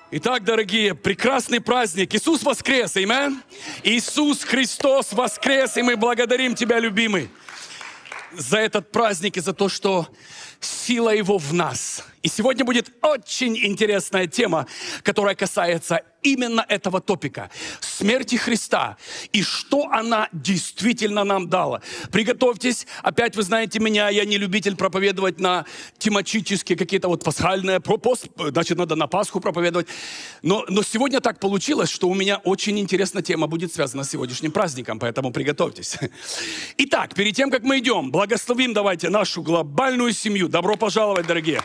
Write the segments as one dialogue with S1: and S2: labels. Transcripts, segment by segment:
S1: Итак, дорогие, прекрасный праздник. Иисус воскрес, аминь. Иисус Христос воскрес, и мы благодарим Тебя, любимый, за этот праздник и за то, что сила Его в нас. И сегодня будет очень интересная тема, которая касается именно этого топика. Смерти Христа. И что она действительно нам дала. Приготовьтесь. Опять вы знаете меня, я не любитель проповедовать на тематические какие-то вот пасхальные. Значит, надо на Пасху проповедовать. Но сегодня так получилось, что у меня очень интересная тема будет связана с сегодняшним праздником. Поэтому приготовьтесь. Итак, перед тем, как мы идем, благословим давайте нашу глобальную семью. Добро пожаловать, дорогие.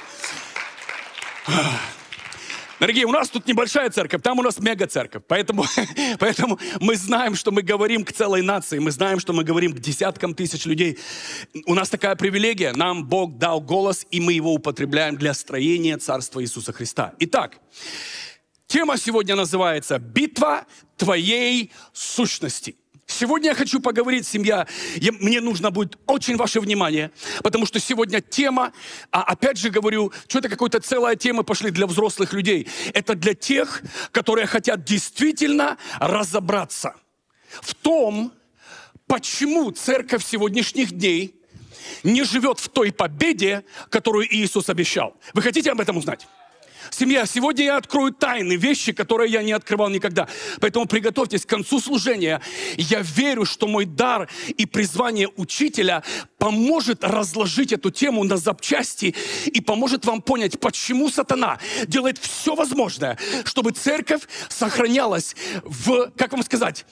S1: Дорогие, у нас тут небольшая церковь, там у нас мега-церковь. Поэтому мы знаем, что мы говорим к целой нации, мы знаем, что мы говорим к десяткам тысяч людей. У нас такая привилегия, нам Бог дал голос, и мы его употребляем для строения Царства Иисуса Христа. Итак, тема сегодня называется «Битва твоей сущности». Сегодня я хочу поговорить, семья, мне нужно будет очень ваше внимание, потому что сегодня тема, опять же говорю, что-то какая-то целая тема пошли для взрослых людей. Это для тех, которые хотят действительно разобраться в том, почему церковь сегодняшних дней не живет в той победе, которую Иисус обещал. Вы хотите об этом узнать? Семья, сегодня я открою тайны, вещи, которые я не открывал никогда. Поэтому приготовьтесь к концу служения. Я верю, что мой дар и призвание учителя поможет разложить эту тему на запчасти и поможет вам понять, почему сатана делает все возможное, чтобы церковь сохранялась как вам сказать,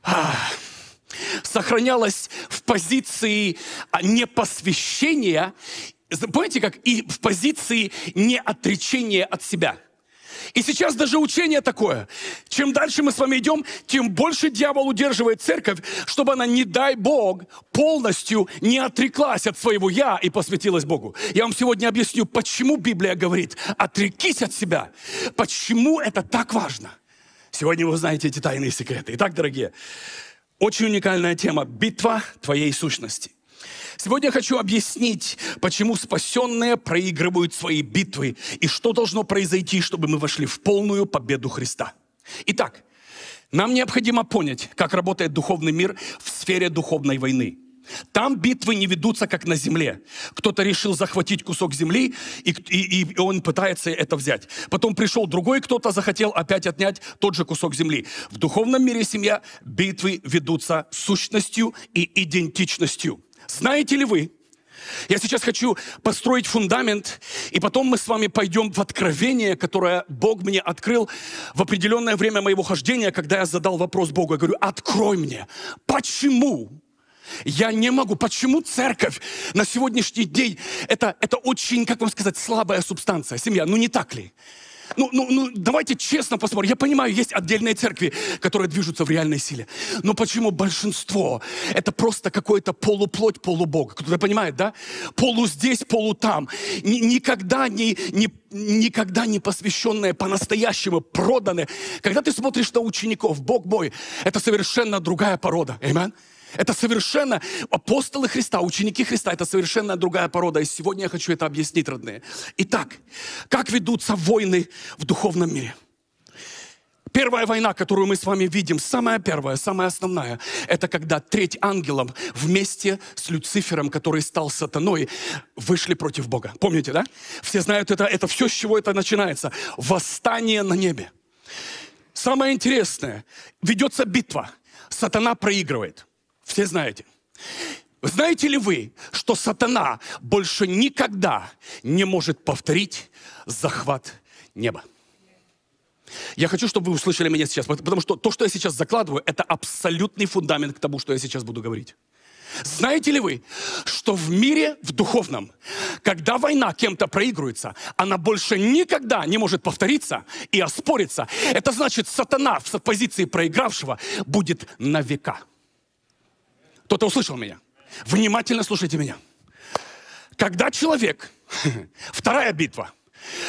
S1: сохранялась в позиции непосвящения. Помните, как и в позиции неотречения от себя. И сейчас даже учение такое. Чем дальше мы с вами идем, тем больше дьявол удерживает церковь, чтобы она, не дай Бог, полностью не отреклась от своего «я» и посвятилась Богу. Я вам сегодня объясню, почему Библия говорит «отрекись от себя». Почему это так важно. Сегодня вы узнаете эти тайные секреты. Итак, дорогие, очень уникальная тема – битва твоей сущности. Сегодня я хочу объяснить, почему спасенные проигрывают свои битвы и что должно произойти, чтобы мы вошли в полную победу Христа. Итак, нам необходимо понять, как работает духовный мир в сфере духовной войны. Там битвы не ведутся, как на земле. Кто-то решил захватить кусок земли, и он пытается это взять. Потом пришел другой кто-то, захотел опять отнять тот же кусок земли. В духовном мире, семья, битвы ведутся сущностью и идентичностью. Знаете ли вы, я сейчас хочу построить фундамент, и потом мы с вами пойдем в откровение, которое Бог мне открыл в определенное время моего хождения, когда я задал вопрос Богу. Я говорю, открой мне, почему я не могу, почему церковь на сегодняшний день, это очень, как вам сказать, слабая субстанция, семья, ну не так ли? Давайте честно посмотрим. Я понимаю, есть отдельные церкви, которые движутся в реальной силе. Но почему большинство? Это просто какой-то полуплоть, полубог. Кто-то понимает, да? Полу здесь, полу там. Никогда не посвященные, по-настоящему проданы. Когда ты смотришь на учеников, Бог мой, это совершенно другая порода. Аминь. Это совершенно, апостолы Христа, ученики Христа, это совершенно другая порода. И сегодня я хочу это объяснить, родные. Итак, как ведутся войны в духовном мире? Первая война, которую мы с вами видим, самая первая, самая основная, это когда треть ангелов вместе с Люцифером, который стал сатаной, вышли против Бога. Помните, да? Все знают это все, с чего это начинается. Восстание на небе. Самое интересное, ведется битва. Сатана проигрывает. Все знаете. Знаете ли вы, что сатана больше никогда не может повторить захват неба? Я хочу, чтобы вы услышали меня сейчас, потому что то, что я сейчас закладываю, это абсолютный фундамент к тому, что я сейчас буду говорить. Знаете ли вы, что в мире, в духовном, когда война кем-то проигрывается, она больше никогда не может повториться и оспориться. Это значит, сатана в позиции проигравшего будет на века. Кто-то услышал меня? Внимательно слушайте меня. Когда человек, вторая битва,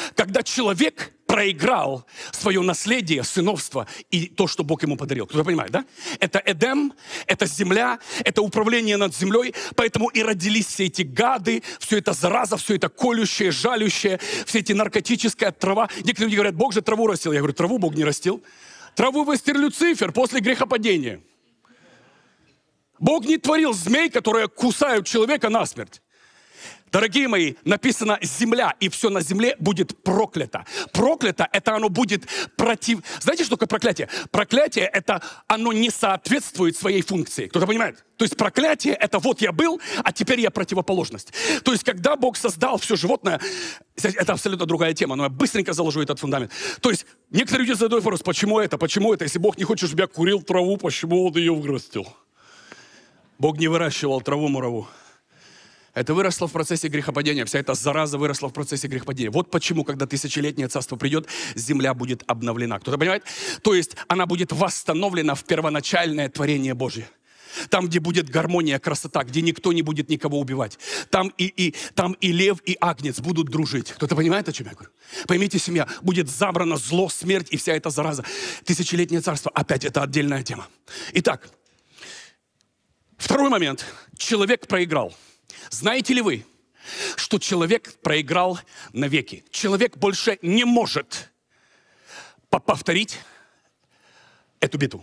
S1: когда человек проиграл свое наследие, сыновство и то, что Бог ему подарил. Кто-то понимает, да? Это Эдем, это земля, это управление над землей, поэтому и родились все эти гады, все это зараза, все это колющее, жалющее, все эти наркотическая трава. Некоторые люди говорят, Бог же траву растил. Я говорю, траву Бог не растил. Траву выстер Люцифер после грехопадения. Бог не творил змей, которые кусают человека насмерть. Дорогие мои, написано земля, и все на земле будет проклято. Проклято, это оно будет против... Знаете, что такое проклятие? Проклятие, это оно не соответствует своей функции. Кто-то понимает? То есть проклятие, это вот я был, а теперь я противоположность. То есть когда Бог создал все животное, это абсолютно другая тема, но я быстренько заложу этот фундамент. То есть некоторые люди задают вопрос, почему это? Если Бог не хочет, чтобы я курил траву, почему Он ее вырастил? Бог не выращивал траву мураву. Это выросло в процессе грехопадения. Вся эта зараза выросла в процессе грехопадения. Вот почему, когда тысячелетнее царство придет, земля будет обновлена. Кто-то понимает? То есть она будет восстановлена в первоначальное творение Божье. Там, где будет гармония, красота, где никто не будет никого убивать. Там и лев, и агнец будут дружить. Кто-то понимает, о чем я говорю? Поймите, семья, будет забрано зло, смерть и вся эта зараза. Тысячелетнее царство, опять, это отдельная тема. Итак, второй момент. Человек проиграл. Знаете ли вы, что человек проиграл навеки? Человек больше не может повторить эту битву.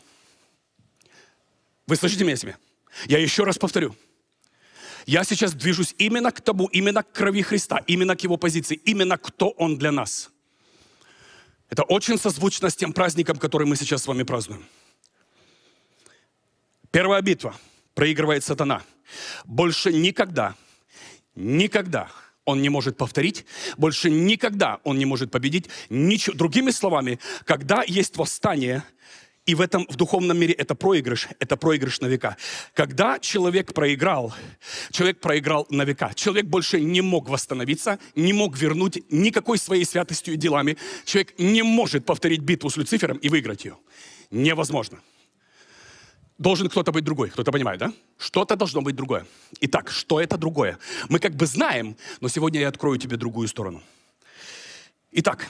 S1: Вы слышите меня себе? Я еще раз повторю. Я сейчас движусь именно к тому, именно к крови Христа, именно к Его позиции, именно кто Он для нас. Это очень созвучно с тем праздником, который мы сейчас с вами празднуем. Первая битва. Проигрывает сатана. Больше никогда он не может повторить, больше никогда он не может победить. Другими словами, когда есть восстание, и в духовном мире это проигрыш на века. Когда человек проиграл на века. Человек больше не мог восстановиться, не мог вернуть никакой своей святостью и делами. Человек не может повторить битву с Люцифером и выиграть ее. Невозможно. Должен кто-то быть другой. Кто-то понимает, да? Что-то должно быть другое. Итак, что это другое? Мы как бы знаем, но сегодня я открою тебе другую сторону. Итак,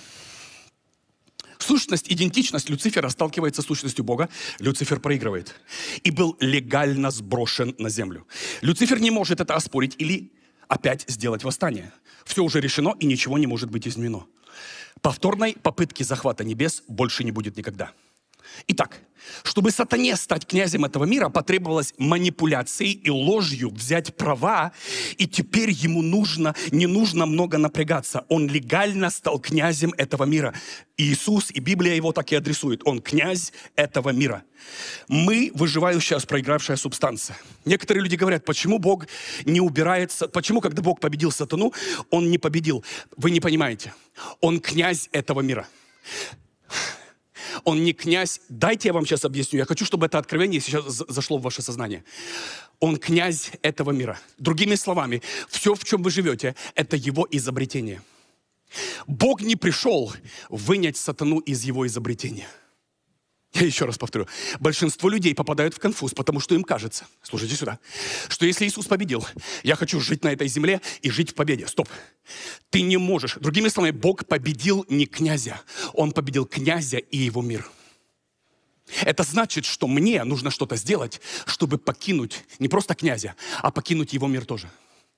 S1: сущность, идентичность Люцифера сталкивается с сущностью Бога. Люцифер проигрывает. И был легально сброшен на землю. Люцифер не может это оспорить или опять сделать восстание. Все уже решено, и ничего не может быть изменено. Повторной попытки захвата небес больше не будет никогда. Итак, чтобы сатане стать князем этого мира, потребовалось манипуляцией и ложью взять права, и теперь ему не нужно много напрягаться. Он легально стал князем этого мира. Иисус и Библия его так и адресует. Он князь этого мира. Мы выживающая, проигравшая субстанция. Некоторые люди говорят, почему Бог не убирается, почему, когда Бог победил сатану, Он не победил. Вы не понимаете. Он князь этого мира. Он не князь. Дайте я вам сейчас объясню. Я хочу, чтобы это откровение сейчас зашло в ваше сознание. Он князь этого мира. Другими словами, все, в чем вы живете, это Его изобретение. Бог не пришел вынять сатану из Его изобретения. Я еще раз повторю. Большинство людей попадают в конфуз, потому что им кажется, слушайте сюда, что если Иисус победил, я хочу жить на этой земле и жить в победе. Стоп. Ты не можешь. Другими словами, Бог победил не князя. Он победил князя и его мир. Это значит, что мне нужно что-то сделать, чтобы покинуть не просто князя, а покинуть его мир тоже.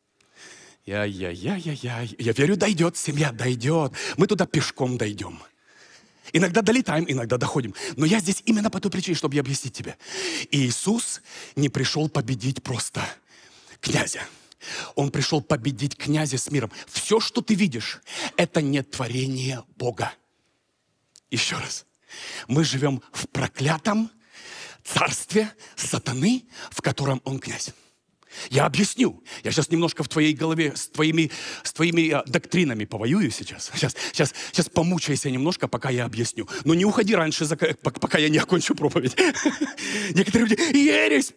S1: Я верю, дойдет, семья дойдет. Мы туда пешком дойдем. Иногда долетаем, иногда доходим. Но я здесь именно по той причине, чтобы объяснить тебе. Иисус не пришел победить просто князя. Он пришел победить князя с миром. Все, что ты видишь, это не творение Бога. Еще раз. Мы живем в проклятом царстве сатаны, в котором он князь. Я объясню. Я сейчас немножко в твоей голове с твоими доктринами повоюю сейчас. Сейчас помучайся немножко, пока я объясню. Но не уходи раньше, пока я не окончу проповедь. Некоторые люди, ересь,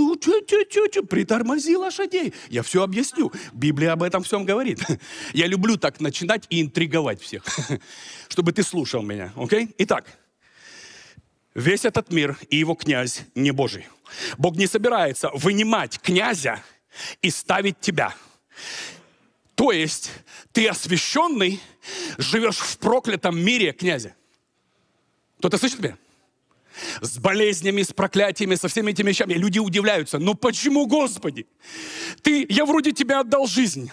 S1: притормози лошадей. Я все объясню. Библия об этом всем говорит. Я люблю так начинать и интриговать всех, чтобы ты слушал меня. Окей? Итак. Весь этот мир и его князь не Божий. Бог не собирается вынимать князя и ставить тебя. То есть ты освященный, живешь в проклятом мире, князя. Кто-то слышит меня? С болезнями, с проклятиями, со всеми этими вещами. Люди удивляются. Но почему, Господи? Я вроде тебе отдал жизнь.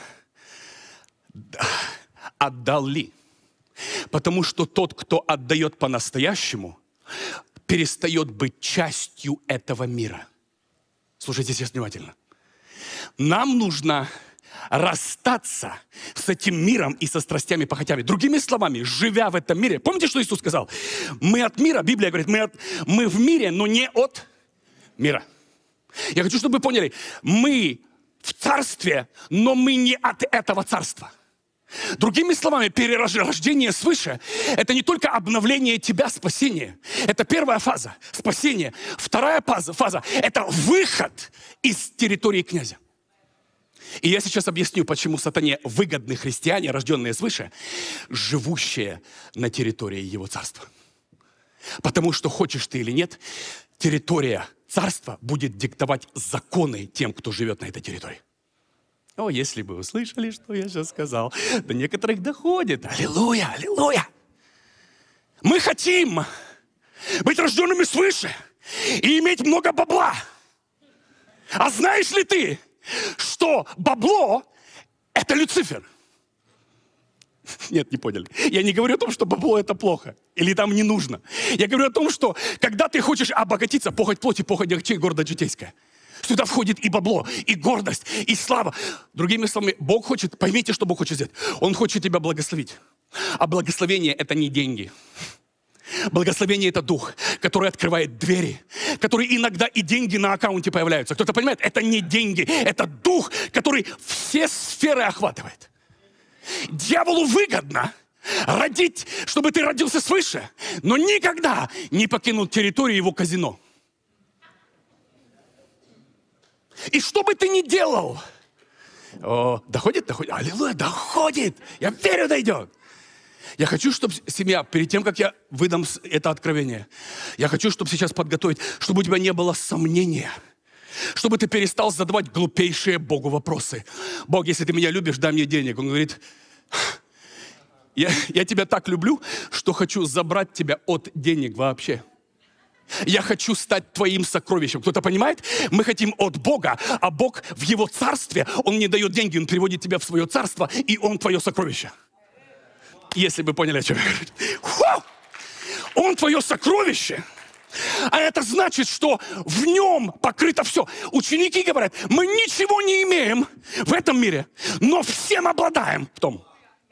S1: Отдал ли? Потому что тот, кто отдает по-настоящему, перестает быть частью этого мира. Слушайте сейчас внимательно. Нам нужно расстаться с этим миром и со страстями, похотями. Другими словами, живя в этом мире. Помните, что Иисус сказал? Мы от мира, Библия говорит, мы в мире, но не от мира. Я хочу, чтобы вы поняли, мы в царстве, но мы не от этого царства. Другими словами, перерождение свыше – это не только обновление тебя, спасение. Это первая фаза – спасение. Вторая фаза – это выход из территории князя. И я сейчас объясню, почему сатане выгодны христиане, рожденные свыше, живущие на территории его царства. Потому что, хочешь ты или нет, территория царства будет диктовать законы тем, кто живет на этой территории. О, если бы вы услышали, что я сейчас сказал, до некоторых доходит. Аллилуйя, аллилуйя. Мы хотим быть рожденными свыше и иметь много бабла. А знаешь ли ты, что бабло – это Люцифер? Нет, не поняли. Я не говорю о том, что бабло – это плохо или там не нужно. Я говорю о том, что когда ты хочешь обогатиться, похоть плоти, похоть очей, гордость житейская. Сюда входит и бабло, и гордость, и слава. Другими словами, Бог хочет, поймите, что Бог хочет сделать. Он хочет тебя благословить. А благословение – это не деньги. Благословение – это дух, который открывает двери, который иногда и деньги на аккаунте появляются. Кто-то понимает, это не деньги, это дух, который все сферы охватывает. Дьяволу выгодно родить, чтобы ты родился свыше, но никогда не покинул территорию его казино. И что бы ты ни делал, доходит? Аллилуйя, доходит. Я верю, дойдет. Я хочу, чтобы семья, перед тем, как я выдам это откровение, я хочу, чтобы сейчас подготовить, чтобы у тебя не было сомнения, чтобы ты перестал задавать глупейшие Богу вопросы. Бог, если ты меня любишь, дай мне денег. Он говорит, я тебя так люблю, что хочу забрать тебя от денег вообще. Я хочу стать твоим сокровищем. Кто-то понимает? Мы хотим от Бога, а Бог в Его царстве, Он не дает деньги, Он приводит тебя в свое царство, и Он твое сокровище. Если вы поняли, о чем я говорю. Он твое сокровище. А это значит, что в нем покрыто все. Ученики говорят, мы ничего не имеем в этом мире, но всем обладаем в том.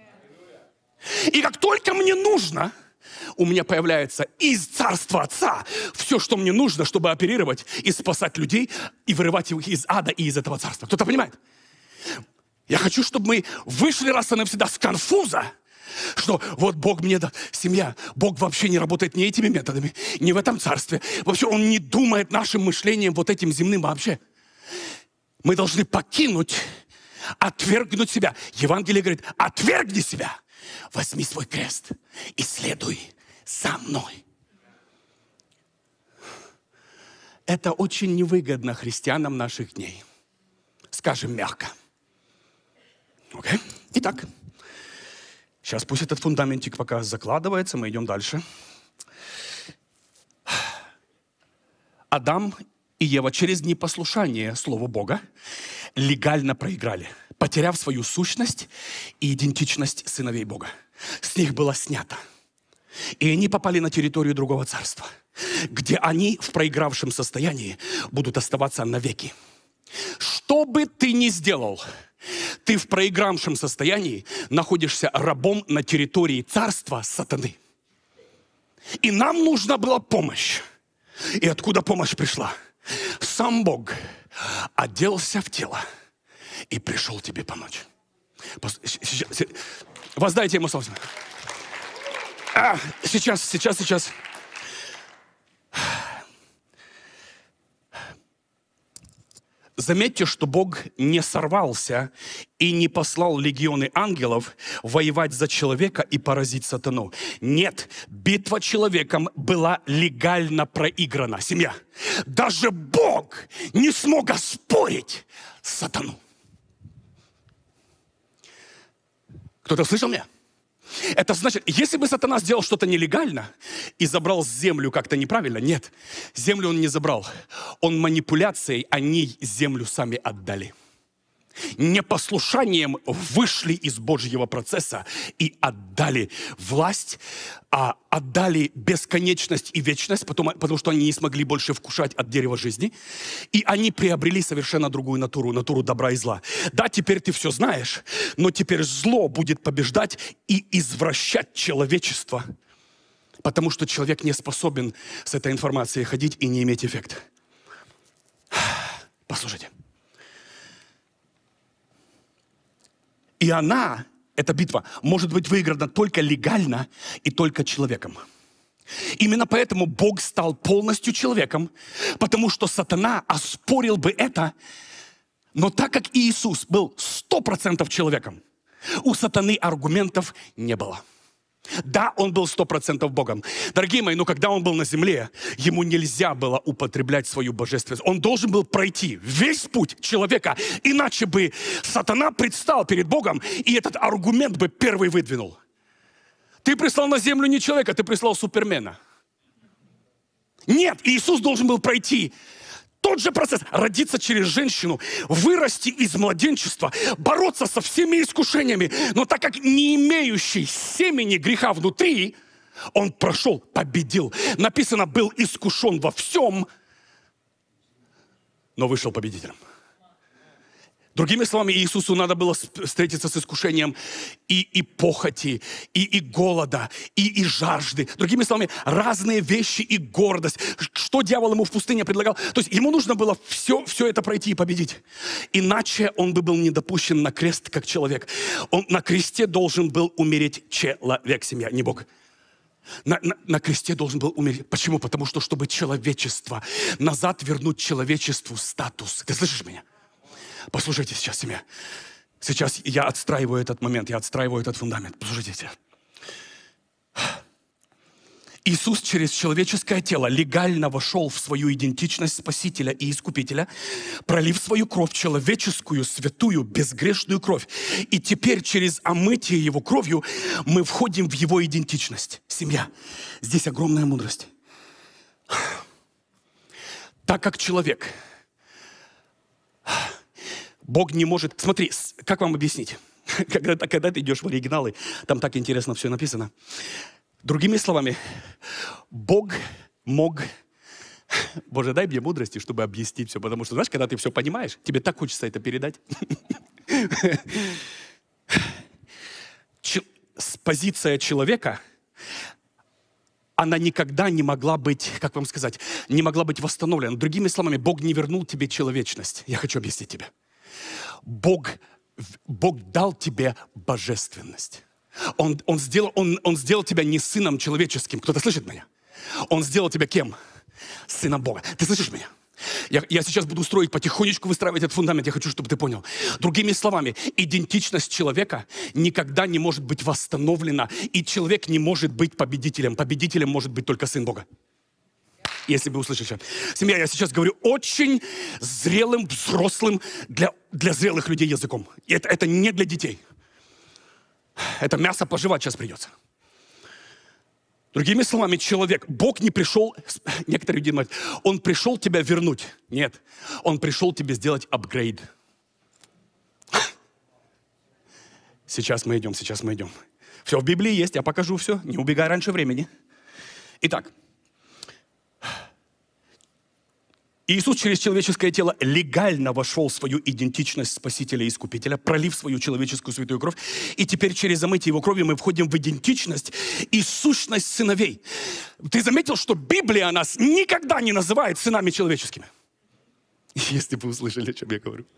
S1: И как только мне нужно, у меня появляется из царства Отца все, что мне нужно, чтобы оперировать и спасать людей, и вырывать их из ада и из этого царства. Кто-то понимает? Я хочу, чтобы мы вышли раз и навсегда с конфуза, что вот Бог мне дал, семья, Бог вообще не работает ни этими методами, ни в этом царстве. Вообще Он не думает нашим мышлением вот этим земным вообще. Мы должны покинуть, отвергнуть себя. Евангелие говорит, отвергни себя, возьми свой крест и следуй за мной. Это очень невыгодно христианам наших дней. Скажем мягко. Окей? Итак. Сейчас пусть этот фундаментик пока закладывается, мы идем дальше. Адам и Ева через непослушание Слову Бога легально проиграли, потеряв свою сущность и идентичность сыновей Бога. С них было снято. И они попали на территорию другого царства, где они в проигравшем состоянии будут оставаться навеки. Что бы ты ни сделал, ты в проигравшем состоянии находишься рабом на территории царства сатаны. И нам нужна была помощь. И откуда помощь пришла? Сам Бог оделся в тело и пришел тебе помочь. Воздайте ему славу. Сейчас. Заметьте, что Бог не сорвался и не послал легионы ангелов воевать за человека и поразить сатану. Нет, битва человеком была легально проиграна. Семья. Даже Бог не смог оспорить сатану. Кто-то слышал меня? Это значит, если бы сатана сделал что-то нелегально и забрал землю как-то неправильно, нет, землю он не забрал. Он манипуляцией, они землю сами отдали. Непослушанием вышли из Божьего процесса и отдали власть, отдали бесконечность и вечность, потому что они не смогли больше вкушать от дерева жизни. И они приобрели совершенно другую натуру, натуру добра и зла. Да, теперь ты все знаешь, но теперь зло будет побеждать и извращать человечество, потому что человек не способен с этой информацией ходить и не иметь эффекта. Послушайте. И эта битва, может быть выиграна только легально и только человеком. Именно поэтому Бог стал полностью человеком, потому что сатана оспорил бы это, но так как Иисус был 100% человеком, у сатаны аргументов не было. Да, он был 100% Богом. Дорогие мои, но когда он был на земле, ему нельзя было употреблять свою божественность. Он должен был пройти весь путь человека, иначе бы сатана предстал перед Богом, и этот аргумент бы первый выдвинул. Ты прислал на землю не человека, ты прислал супермена. Нет, Иисус должен был пройти тот же процесс, родиться через женщину, вырасти из младенчества, бороться со всеми искушениями. Но так как не имеющий семени греха внутри, он прошел, победил. Написано, был искушен во всем, но вышел победителем. Другими словами, Иисусу надо было встретиться с искушением и похоти, и голода, и жажды. Другими словами, разные вещи и гордость. Что дьявол ему в пустыне предлагал? То есть ему нужно было все это пройти и победить. Иначе он бы был не допущен на крест как человек. Он на кресте должен был умереть человек, семья, не Бог. На кресте должен был умереть. Почему? Потому что, чтобы человечество, назад вернуть человечеству статус. Ты слышишь меня? Послушайте сейчас, семья. Сейчас я отстраиваю этот момент, я отстраиваю этот фундамент. Послушайте сейчас. Иисус через человеческое тело легально вошел в свою идентичность Спасителя и Искупителя, пролив свою кровь, человеческую, святую, безгрешную кровь. И теперь через омытие Его кровью мы входим в Его идентичность. Семья, здесь огромная мудрость. Так как человек... Бог не может... Смотри, как вам объяснить? Когда ты идешь в оригиналы, там так интересно все написано. Другими словами, Бог мог... Боже, дай мне мудрости, чтобы объяснить все. Потому что, знаешь, когда ты все понимаешь, тебе так хочется это передать. Позиция человека, она никогда не могла быть, как вам сказать, не могла быть восстановлена. Другими словами, Бог не вернул тебе человечность. Я хочу объяснить тебе. Бог дал тебе божественность. Он сделал тебя не сыном человеческим. Кто-то слышит меня? Он сделал тебя кем? Сыном Бога. Ты слышишь меня? Я сейчас буду строить, потихонечку выстраивать этот фундамент. Я хочу, чтобы ты понял. Другими словами, идентичность человека никогда не может быть восстановлена. И человек не может быть победителем. Победителем может быть только Сын Бога. Если вы услышите. Семья, я сейчас говорю очень зрелым, взрослым для зрелых людей языком. И это не для детей. Это мясо пожевать сейчас придется. Другими словами, человек, Бог не пришел, некоторые люди думают, Он пришел тебя вернуть. Нет, Он пришел тебе сделать апгрейд. Сейчас мы идем. Все в Библии есть, я покажу все, не убегай раньше времени. Итак, Иисус через человеческое тело легально вошел в свою идентичность Спасителя и Искупителя, пролив свою человеческую святую кровь. И теперь через омытие Его кровью мы входим в идентичность и сущность сыновей. Ты заметил, что Библия нас никогда не называет сынами человеческими? Если бы услышали, о чем я говорю.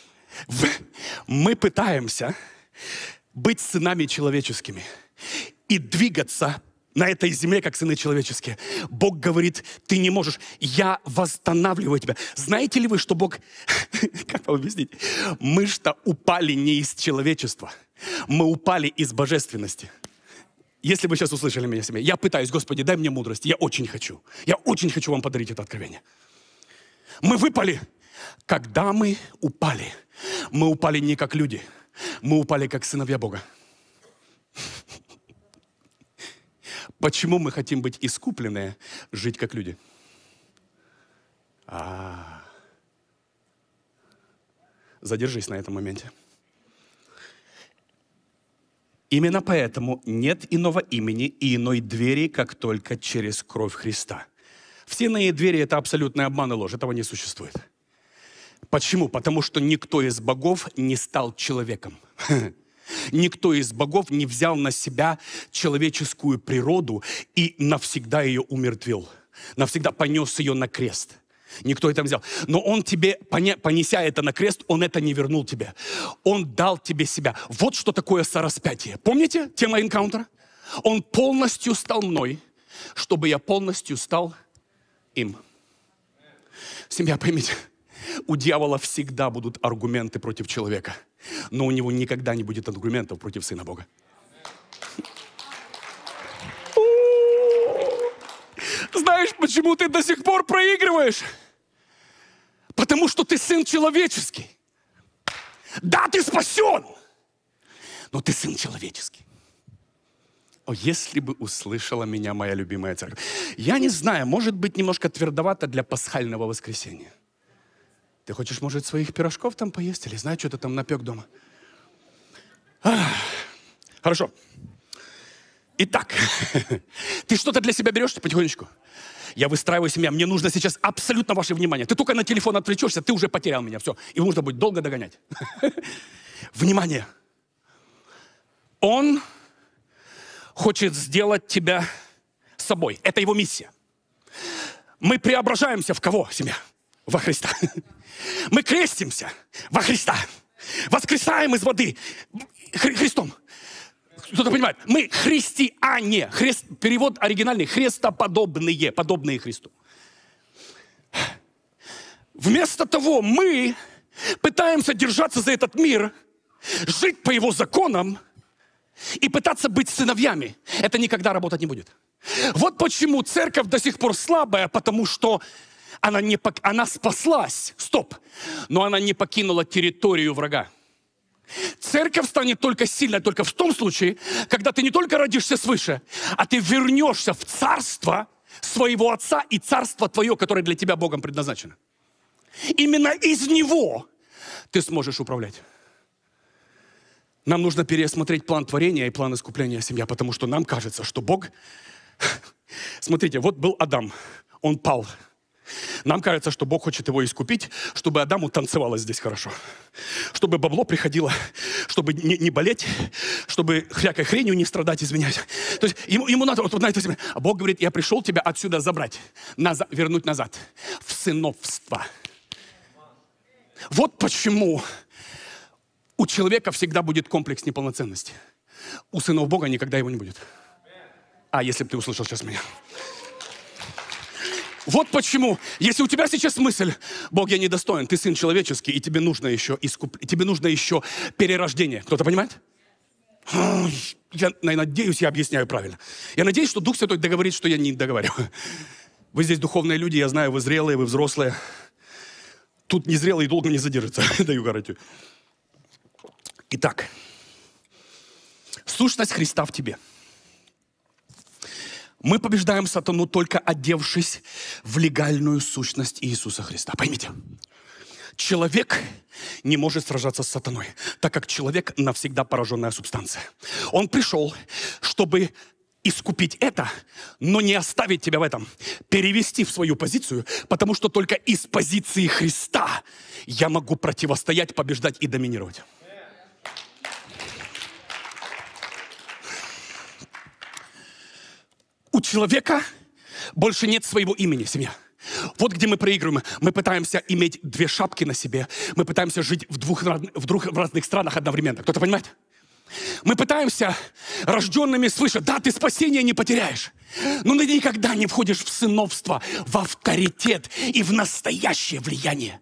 S1: Мы пытаемся быть сынами человеческими и двигаться на этой земле, как сыны человеческие. Бог говорит, ты не можешь, я восстанавливаю тебя. Знаете ли вы, что Бог, как вам объяснить? Мы что упали не из человечества, мы упали из божественности. Если вы сейчас услышали меня, семья, я пытаюсь, Господи, дай мне мудрость, я очень хочу вам подарить это откровение. Мы выпали, когда мы упали не как люди, мы упали как сыновья Бога. Почему мы хотим быть искупленные, жить как люди? Задержись на этом моменте. Именно поэтому нет иного имени и иной двери, как только через кровь Христа. Все иные двери — это абсолютный обман и ложь. Этого не существует. Почему? Потому что никто из богов не стал человеком. Никто из богов не взял на себя человеческую природу и навсегда ее умертвил. Навсегда понес ее на крест. Никто это не взял. Но Он тебе, понеся это на крест, Он это не вернул тебе. Он дал тебе себя. Вот что такое сораспятие. Помните тема энкаунтера? Он полностью стал мной, чтобы я полностью стал им. Семья, поймите, у дьявола всегда будут аргументы против человека, но у него никогда не будет аргументов против Сына Бога. Знаешь, почему ты до сих пор проигрываешь? Потому что ты сын человеческий. Да, ты спасен, но ты сын человеческий. О, если бы услышала меня моя любимая церковь. Я не знаю, может быть, немножко твердовато для пасхального воскресенья. Ты хочешь, может, своих пирожков там поесть? Или знаешь, что ты там напек дома? Хорошо. Итак, ты что-то для себя берешь потихонечку? Я выстраиваю семью, мне нужно сейчас абсолютно ваше внимание. Ты только на телефон отвлечешься, ты уже потерял меня, все. И нужно будет долго догонять. Внимание! Он хочет сделать тебя собой. Это его миссия. Мы преображаемся в кого, семья? Во Христа. Мы крестимся во Христа. Воскресаем из воды Христом. Кто-то понимает? Мы христиане. Перевод оригинальный. Христоподобные. Подобные Христу. Вместо того мы пытаемся держаться за этот мир, жить по его законам и пытаться быть сыновьями. Это никогда работать не будет. Вот почему церковь до сих пор слабая, потому что она спаслась. Стоп. Но она не покинула территорию врага. Церковь станет только сильной только в том случае, когда ты не только родишься свыше, а ты вернешься в царство своего Отца и царство твое, которое для тебя Богом предназначено. Именно из него ты сможешь управлять. Нам нужно пересмотреть план творения и план искупления семья, потому что нам кажется, что Бог... Смотрите, вот был Адам, он пал. Нам кажется, что Бог хочет его искупить, чтобы Адаму танцевалось здесь хорошо. Чтобы бабло приходило, чтобы не болеть, чтобы всякой хренью не страдать, извиняюсь. То есть ему надо, вот на это себе. А Бог говорит, я пришел тебя отсюда забрать, вернуть назад, в сыновство. Вот почему у человека всегда будет комплекс неполноценности. У сынов Бога никогда его не будет. Если бы ты услышал сейчас меня. Вот почему, если у тебя сейчас мысль, Бог, я недостоин, ты сын человеческий, и тебе нужно еще тебе нужно еще перерождение. Кто-то понимает? Я надеюсь, я объясняю правильно. Я надеюсь, что Дух Святой договорит, что я не договариваю. Вы здесь духовные люди, я знаю, вы зрелые, вы взрослые. Тут незрелые долго не задержатся, даю гарантию. Итак, сущность Христа в тебе. Мы побеждаем сатану, только одевшись в легальную сущность Иисуса Христа. Поймите, человек не может сражаться с сатаной, так как человек навсегда пораженная субстанция. Он пришел, чтобы искупить это, но не оставить тебя в этом, перевести в свою позицию, потому что только из позиции Христа я могу противостоять, побеждать и доминировать. У человека больше нет своего имени, семья. Вот где мы проигрываем. Мы пытаемся иметь две шапки на себе. Мы пытаемся жить в разных странах одновременно. Кто-то понимает? Мы пытаемся, рожденными свыше, да, ты спасение не потеряешь, но ты никогда не входишь в сыновство, в авторитет и в настоящее влияние.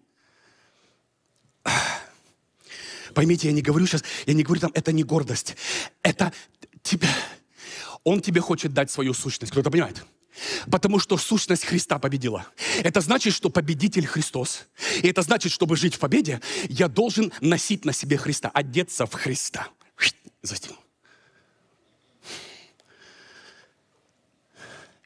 S1: Поймите, я не говорю там, это не гордость. Это тебя... Он тебе хочет дать свою сущность. Кто-то понимает? Потому что сущность Христа победила. Это значит, что победитель Христос. И это значит, чтобы жить в победе, я должен носить на себе Христа, одеться в Христа. Затем.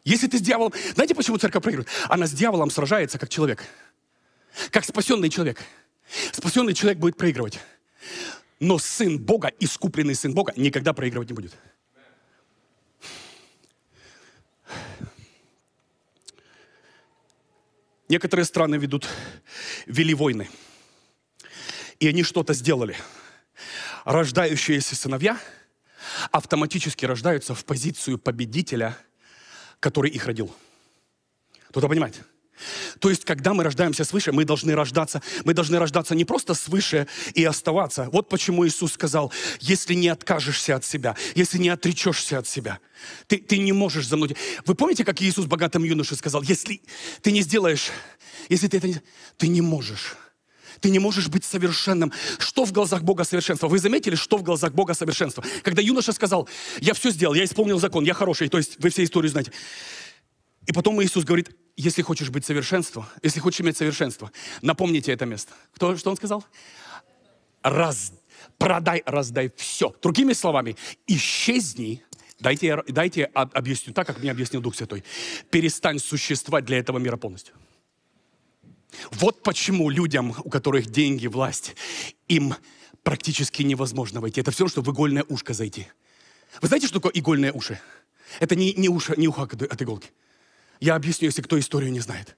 S1: Если ты с дьяволом... Знаете, почему церковь проигрывает? Она с дьяволом сражается как человек. Как спасенный человек. Спасенный человек будет проигрывать. Но сын Бога, искупленный сын Бога, никогда проигрывать не будет. Некоторые страны вели войны. И они что-то сделали. Рождающиеся сыновья автоматически рождаются в позицию победителя, который их родил. Кто-то понимает? То есть, когда мы рождаемся свыше, мы должны рождаться не просто свыше и оставаться. Вот почему Иисус сказал, если не откажешься от себя, если не отречешься от себя, ты не можешь за мной. Вы помните, как Иисус богатому юноше сказал, если ты не сделаешь, если ты это не... Ты не можешь. Ты не можешь быть совершенным. Что в глазах Бога совершенство? Вы заметили, что в глазах Бога совершенство? Когда юноша сказал, я все сделал, я исполнил закон, я хороший. То есть вы все историю знаете. И потом Иисус говорит, если хочешь быть совершенством, если хочешь иметь совершенство, напомните это место. Что он сказал? Продай, раздай все. Другими словами, исчезни. Дайте объясню так, как мне объяснил Дух Святой. Перестань существовать для этого мира полностью. Вот почему людям, у которых деньги, власть, им практически невозможно войти. Это все, что в игольное ушко зайти. Вы знаете, что такое игольное уши? Это не ухо от иголки. Я объясню, если кто историю не знает.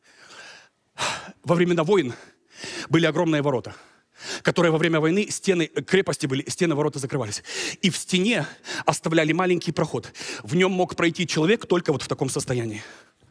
S1: Во времена войн были огромные ворота, которые во время войны крепости были, стены ворота закрывались. И в стене оставляли маленький проход. В нем мог пройти человек только вот в таком состоянии.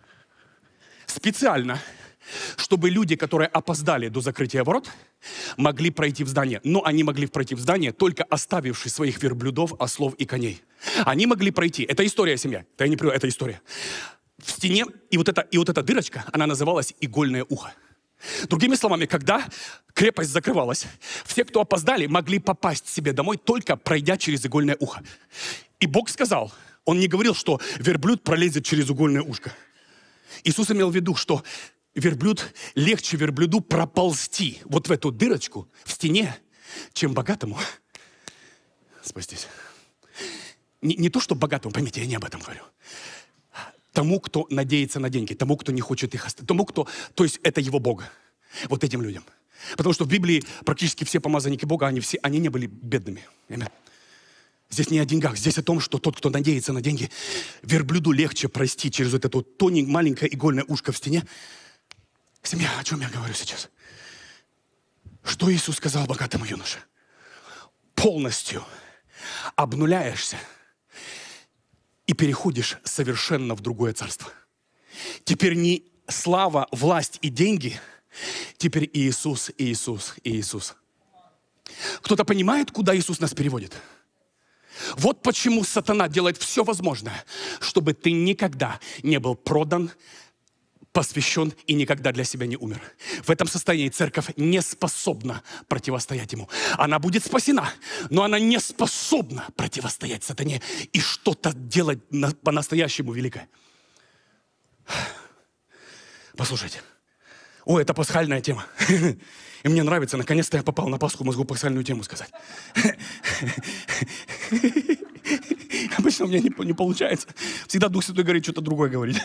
S1: Специально, чтобы люди, которые опоздали до закрытия ворот, могли пройти в здание. Но они могли пройти в здание, только оставивши своих верблюдов, ослов и коней. Они могли пройти. Это история семьи. Это история. В стене, и вот эта дырочка, она называлась игольное ухо. Другими словами, когда крепость закрывалась, все, кто опоздали, могли попасть себе домой, только пройдя через игольное ухо. И Бог сказал, Он не говорил, что верблюд пролезет через игольное ушко. Иисус имел в виду, что легче верблюду проползти вот в эту дырочку в стене, чем богатому спастись. Не то, что богатому, поймите, я не об этом говорю. Тому, кто надеется на деньги, тому, кто не хочет их оставить, то есть это его Бог, вот этим людям. Потому что в Библии практически все помазанники Бога, они не были бедными. Здесь не о деньгах, здесь о том, что тот, кто надеется на деньги, верблюду легче пройти через вот это тоненькое, маленькое игольное ушко в стене. Семья, о чем я говорю сейчас? Что Иисус сказал богатому юноше? Полностью обнуляешься и переходишь совершенно в другое царство. Теперь не слава, власть и деньги, теперь Иисус, Иисус, Иисус. Кто-то понимает, куда Иисус нас переводит? Вот почему сатана делает все возможное, чтобы ты никогда не был продан, посвящен и никогда для себя не умер. В этом состоянии церковь не способна противостоять ему. Она будет спасена, но она не способна противостоять сатане и что-то делать по-настоящему великое. Послушайте. Это пасхальная тема. И мне нравится, наконец-то я попал на Пасху, могу пасхальную тему сказать. Обычно у меня не получается. Всегда Дух Святой говорит, что-то другое говорить.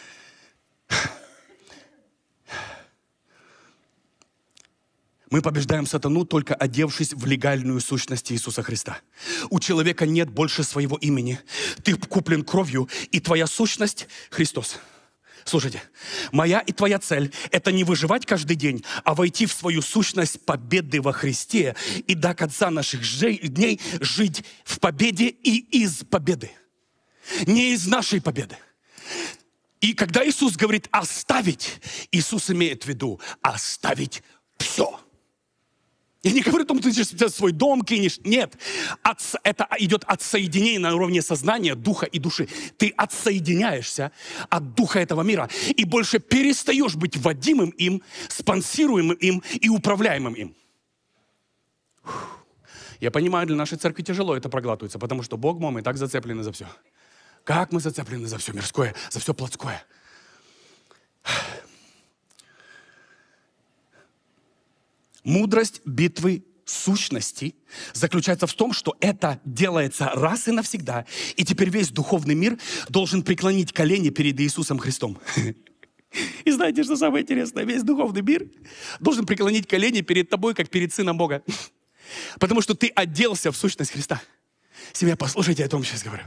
S1: Мы побеждаем сатану, только одевшись в легальную сущность Иисуса Христа. У человека нет больше своего имени. Ты куплен кровью, и твоя сущность — Христос. Слушайте, моя и твоя цель — это не выживать каждый день, а войти в свою сущность победы во Христе и до конца наших дней жить в победе и из победы. Не из нашей победы. И когда Иисус говорит «оставить», Иисус имеет в виду оставить все. Я не говорю о том, что ты сейчас свой дом кинешь. Нет. Это идет от соединения на уровне сознания, духа и души. Ты отсоединяешься от духа этого мира и больше перестаешь быть водимым им, спонсируемым им и управляемым им. Я понимаю, для нашей церкви тяжело это проглатывается, потому что Бог мой, мы так зацеплены за все. Как мы зацеплены за все мирское, за все плотское. Мудрость битвы сущности заключается в том, что это делается раз и навсегда. И теперь весь духовный мир должен преклонить колени перед Иисусом Христом. И знаете, что самое интересное? Весь духовный мир должен преклонить колени перед тобой, как перед Сыном Бога. Потому что ты оделся в сущность Христа. Семья, послушайте, я о том сейчас говорю.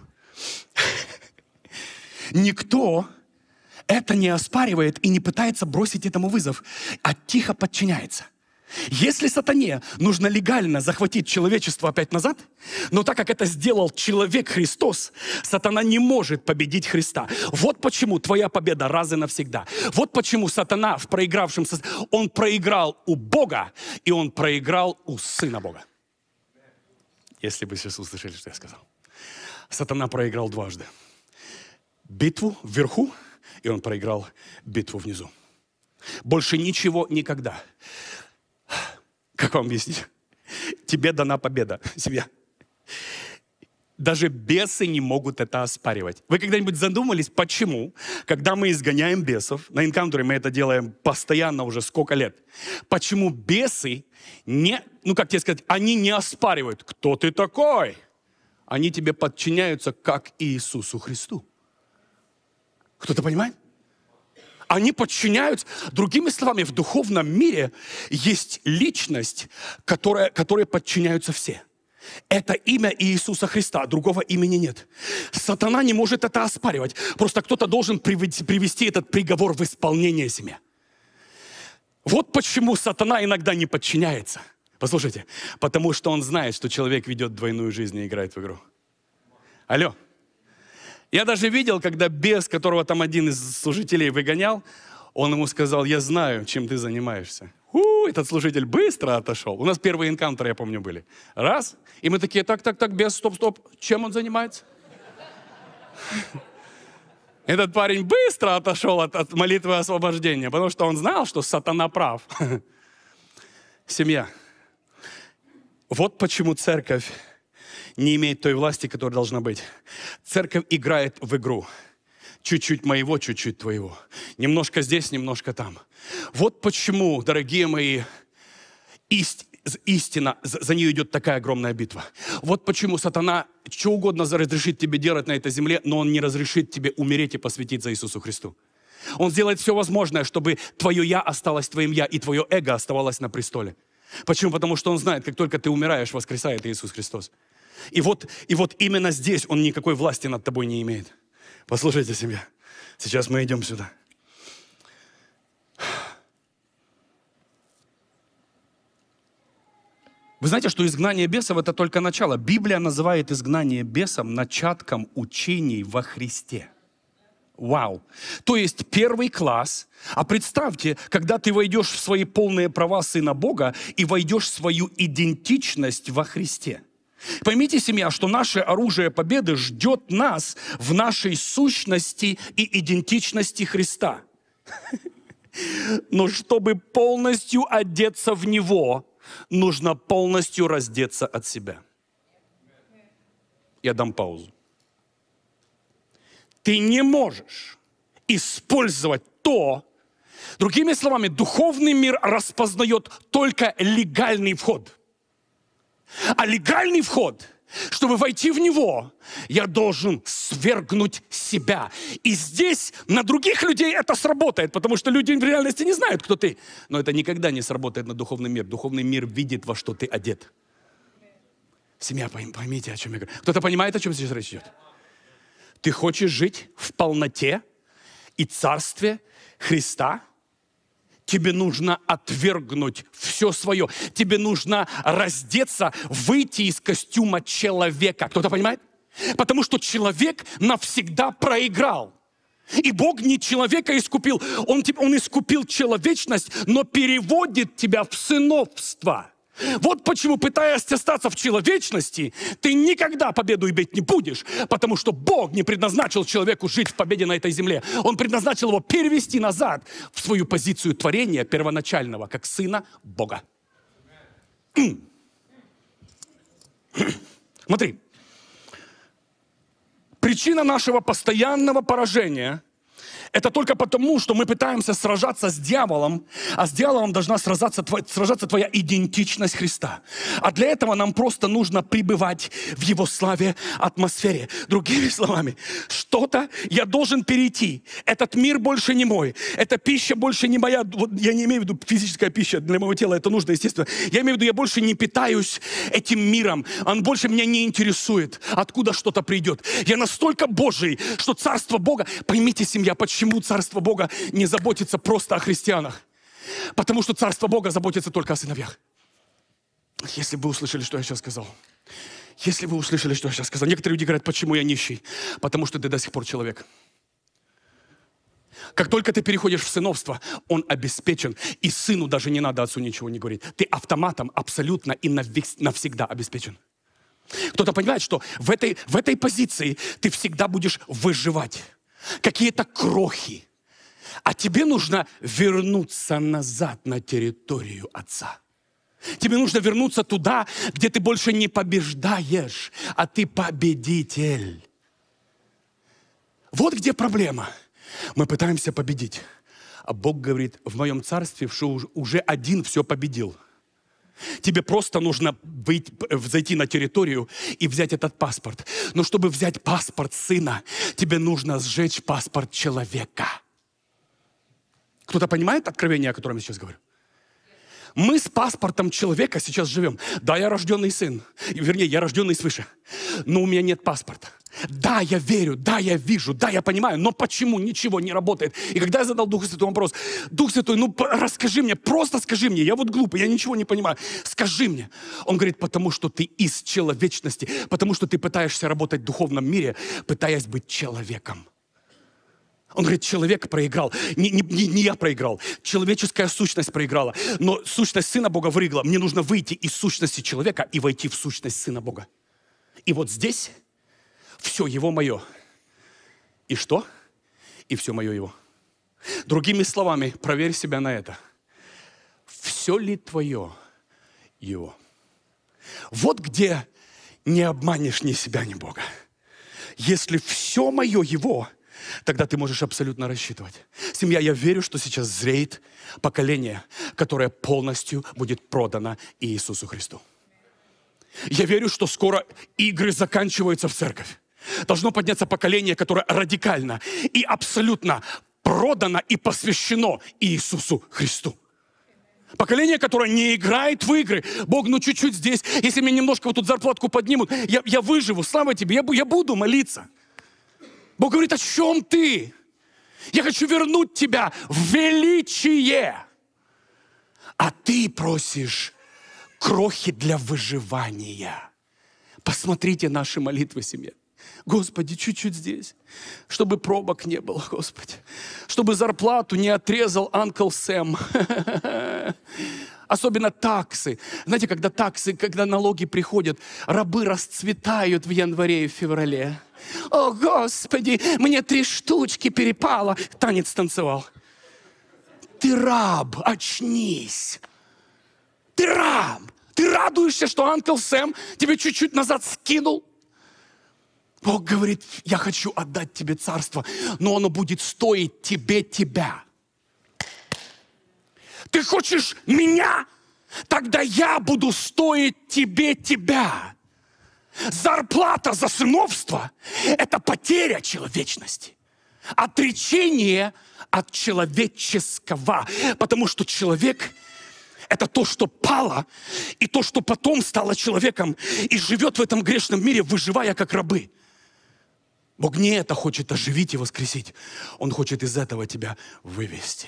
S1: Никто это не оспаривает и не пытается бросить этому вызов, а тихо подчиняется. Если сатане нужно легально захватить человечество опять назад, но так как это сделал человек Христос, сатана не может победить Христа. Вот почему твоя победа раз и навсегда. Вот почему сатана в проигравшем состоянии, он проиграл у Бога, и он проиграл у Сына Бога. Если бы сейчас услышали, что я сказал. Сатана проиграл дважды. Битву вверху, и он проиграл битву внизу. Больше ничего никогда. Как вам объяснить? Тебе дана победа, семья. Даже бесы не могут это оспаривать. Вы когда-нибудь задумались, почему, когда мы изгоняем бесов, на энкаунтере мы это делаем постоянно уже сколько лет, почему бесы не, как тебе сказать, они не оспаривают, кто ты такой? Они тебе подчиняются, как Иисусу Христу. Кто-то понимает? Они подчиняются. Другими словами, в духовном мире есть личность, которой подчиняются все. Это имя Иисуса Христа, другого имени нет. Сатана не может это оспаривать. Просто кто-то должен привести этот приговор в исполнение семье. Вот почему сатана иногда не подчиняется. Послушайте, потому что он знает, что человек ведет двойную жизнь и играет в игру. Алло. Я даже видел, когда бес, которого там один из служителей выгонял, он ему сказал: я знаю, чем ты занимаешься. Этот служитель быстро отошел. У нас первые энкаунтеры, я помню, были. Раз. И мы такие: так, бес, стоп. Чем он занимается? Этот парень быстро отошел от молитвы освобождения, потому что он знал, что сатана прав. Семья. Вот почему церковь не имеет той власти, которая должна быть. Церковь играет в игру. Чуть-чуть моего, чуть-чуть твоего. Немножко здесь, немножко там. Вот почему, дорогие мои, истина, за нее идет такая огромная битва. Вот почему сатана что угодно разрешит тебе делать на этой земле, но он не разрешит тебе умереть и посвятиться Иисусу Христу. Он сделает все возможное, чтобы твое «я» осталось твоим «я», и твое эго оставалось на престоле. Почему? Потому что он знает, как только ты умираешь, воскресает Иисус Христос. И вот именно здесь он никакой власти над тобой не имеет. Послушайте, семья. Сейчас мы идем сюда. Вы знаете, что изгнание бесов – это только начало. Библия называет изгнание бесов начатком учений во Христе. Вау! То есть первый класс. А представьте, когда ты войдешь в свои полные права Сына Бога и войдешь в свою идентичность во Христе. Поймите, семья, что наше оружие победы ждет нас в нашей сущности и идентичности Христа. Но чтобы полностью одеться в Него, нужно полностью раздеться от себя. Я дам паузу. Ты не можешь использовать то, другими словами, духовный мир распознает только легальный вход. А легальный вход, чтобы войти в него, я должен свергнуть себя. И здесь на других людей это сработает, потому что люди в реальности не знают, кто ты. Но это никогда не сработает на духовный мир. Духовный мир видит, во что ты одет. Семья, поймите, о чем я говорю. Кто-то понимает, о чем сейчас речь идет? Ты хочешь жить в полноте и царстве Христа? Тебе нужно отвергнуть все свое. Тебе нужно раздеться, выйти из костюма человека. Кто-то понимает? Потому что человек навсегда проиграл. И Бог не человека искупил. Он искупил человечность, но переводит тебя в сыновство. Вот почему, пытаясь остаться в человечности, ты никогда победу иметь не будешь, потому что Бог не предназначил человеку жить в победе на этой земле. Он предназначил его перевести назад в свою позицию творения первоначального, как сына Бога. Смотри, причина нашего постоянного поражения – Это только потому, что мы пытаемся сражаться с дьяволом, а с дьяволом должна сражаться твоя идентичность Христа. А для этого нам просто нужно пребывать в Его славе, атмосфере. Другими словами, что-то я должен перейти. Этот мир больше не мой. Эта пища больше не моя. Вот я не имею в виду физическая пища для моего тела, это нужно, естественно. Я имею в виду, я больше не питаюсь этим миром. Он больше меня не интересует, откуда что-то придет. Я настолько Божий, что Царство Бога... Поймите, семья, почему Царство Бога не заботится просто о христианах? Потому что Царство Бога заботится только о сыновьях. Если бы вы услышали, что я сейчас сказал. Если вы услышали, что я сейчас сказал. Некоторые люди говорят, почему я нищий? Потому что ты до сих пор человек. Как только ты переходишь в сыновство, он обеспечен. И сыну даже не надо отцу ничего не говорить. Ты автоматом абсолютно и навсегда обеспечен. Кто-то понимает, что в этой позиции ты всегда будешь выживать. Какие-то крохи. А тебе нужно вернуться назад на территорию Отца. Тебе нужно вернуться туда, где ты больше не побеждаешь, а ты победитель. Вот где проблема. Мы пытаемся победить. А Бог говорит, в моем царстве уже один все победил. Тебе просто нужно зайти на территорию и взять этот паспорт. Но чтобы взять паспорт сына, тебе нужно сжечь паспорт человека. Кто-то понимает откровение, о котором я сейчас говорю? Мы с паспортом человека сейчас живем. Да, я рожденный сын. Вернее, я рожденный свыше. Но у меня нет паспорта. Да, я верю, да, я вижу, да, я понимаю, но почему ничего не работает? И когда я задал Духу Святому вопрос, Дух Святой, ну расскажи мне, просто скажи мне, я вот глупый, я ничего не понимаю, скажи мне. Он говорит, потому что ты из человечности, потому что ты пытаешься работать в духовном мире, пытаясь быть человеком. Он говорит, человек проиграл. Не я проиграл. Человеческая сущность проиграла. Но сущность Сына Бога выиграла. Мне нужно выйти из сущности человека и войти в сущность Сына Бога. И вот здесь все Его мое. И что? И все мое Его. Другими словами, проверь себя на это. Все ли твое Его? Вот где не обманешь ни себя, ни Бога. Если все мое Его, тогда ты можешь абсолютно рассчитывать. Семья, я верю, что сейчас зреет поколение, которое полностью будет продано Иисусу Христу. Я верю, что скоро игры заканчиваются в церковь. Должно подняться поколение, которое радикально и абсолютно продано и посвящено Иисусу Христу. Поколение, которое не играет в игры. Бог, ну чуть-чуть здесь, если мне немножко вот тут зарплатку поднимут, я выживу, слава тебе, я буду молиться. Бог говорит, о чем ты? Я хочу вернуть тебя в величие. А ты просишь крохи для выживания. Посмотрите наши молитвы, семья. Господи, чуть-чуть здесь, чтобы пробок не было, Господи. Чтобы зарплату не отрезал Uncle Сэм. Особенно таксы. Знаете, когда налоги приходят, рабы расцветают в январе и в феврале. О, Господи, мне 3 штучки перепало. Танец танцевал. Ты раб, очнись. Ты раб. Ты радуешься, что Uncle Сэм тебе чуть-чуть назад скинул? Бог говорит, я хочу отдать тебе царство, но оно будет стоить тебе тебя. Ты хочешь меня? Тогда я буду стоить тебе тебя. Зарплата за сыновство – это потеря человечности. Отречение от человеческого. Потому что человек – это то, что пало, и то, что потом стало человеком, и живет в этом грешном мире, выживая как рабы. Бог не это хочет оживить и воскресить. Он хочет из этого тебя вывести.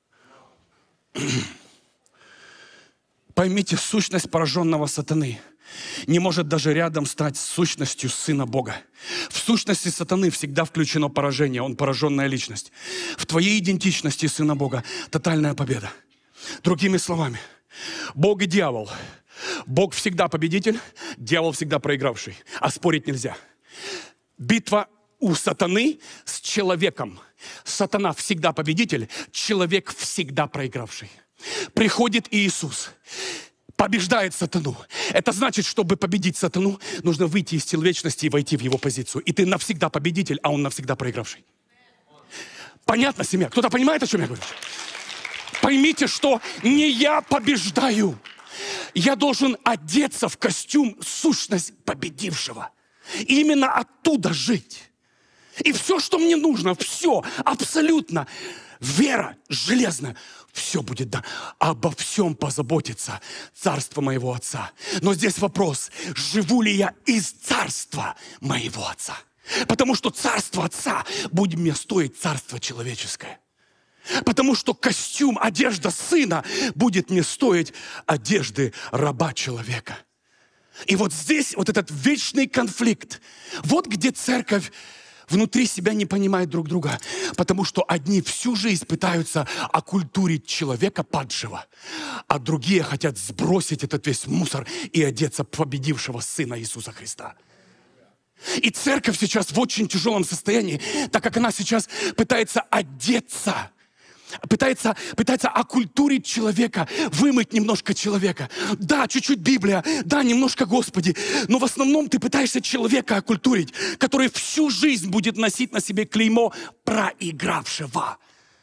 S1: Поймите, сущность пораженного сатаны не может даже рядом стать с сущностью Сына Бога. В сущности сатаны всегда включено поражение. Он пораженная личность. В твоей идентичности Сына Бога тотальная победа. Другими словами, Бог и дьявол. Бог всегда победитель, дьявол всегда проигравший. А спорить нельзя. Битва у сатаны с человеком. Сатана всегда победитель, человек всегда проигравший. Приходит Иисус, побеждает сатану. Это значит, чтобы победить сатану, нужно выйти из человечности и войти в его позицию. И ты навсегда победитель, а он навсегда проигравший. Понятно, семья? Кто-то понимает, о чем я говорю? Поймите, что не я побеждаю. Я должен одеться в костюм сущность победившего. И именно оттуда жить. И все, что мне нужно, все, абсолютно, вера железная, все будет дано. Обо всем позаботится царство моего Отца. Но здесь вопрос, живу ли я из царства моего Отца? Потому что царство Отца будет мне стоить царство человеческое. Потому что костюм, одежда сына будет мне стоить одежды раба человека. И вот здесь вот этот вечный конфликт. Вот где церковь внутри себя не понимает друг друга. Потому что одни всю жизнь пытаются оккультурить человека падшего, а другие хотят сбросить этот весь мусор и одеться в победившего Сына Иисуса Христа. И церковь сейчас в очень тяжелом состоянии, так как она сейчас пытается одеться, пытается оккультурить человека, вымыть немножко человека. Да, чуть-чуть Библия, да, немножко Господи, но в основном ты пытаешься человека оккультурить, который всю жизнь будет носить на себе клеймо проигравшего.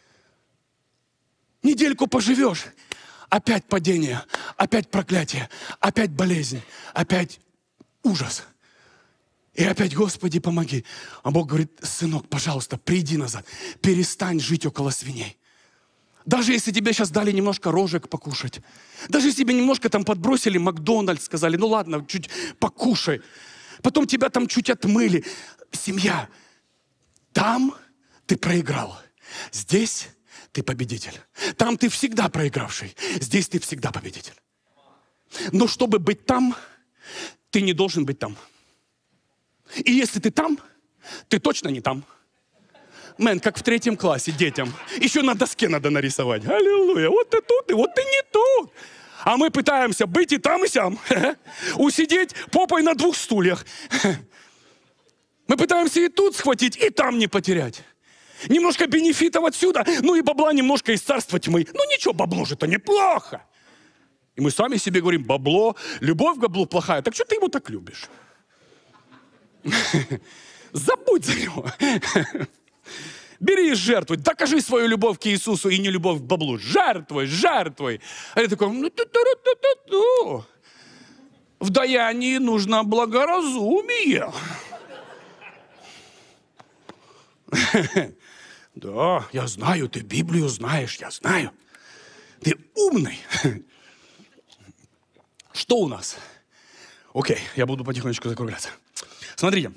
S1: Недельку поживешь, опять падение, опять проклятие, опять болезнь, опять ужас. И опять, Господи, помоги. А Бог говорит, сынок, пожалуйста, приди назад, перестань жить около свиней. Даже если тебе сейчас дали немножко рожек покушать, даже если тебе немножко там подбросили Макдональдс, сказали, ну ладно, чуть покушай, потом тебя там чуть отмыли. Семья, там ты проиграл, здесь ты победитель. Там ты всегда проигравший, здесь ты всегда победитель. Но чтобы быть там, ты не должен быть там. И если ты там, ты точно не там. Мэн, как в 3 классе детям. Еще на доске надо нарисовать. Аллилуйя. Вот ты тут, и вот ты не тут. А мы пытаемся быть и там, и сям. Усидеть попой на 2 стульях. Мы пытаемся и тут схватить, и там не потерять. Немножко бенефитов отсюда, ну и бабла немножко из царства тьмы. Ну ничего, бабло же-то неплохо. И мы сами себе говорим, бабло, любовь к баблу плохая. Так что ты его так любишь? Забудь за него. Бери и жертвуй. Докажи свою любовь к Иисусу и не любовь к баблу. Жертвуй, жертвуй. А я такой, в даянии нужно благоразумие. Да, я знаю, ты Библию знаешь, я знаю. Ты умный. Что у нас? Окей, я буду потихонечку закругляться. Смотрите.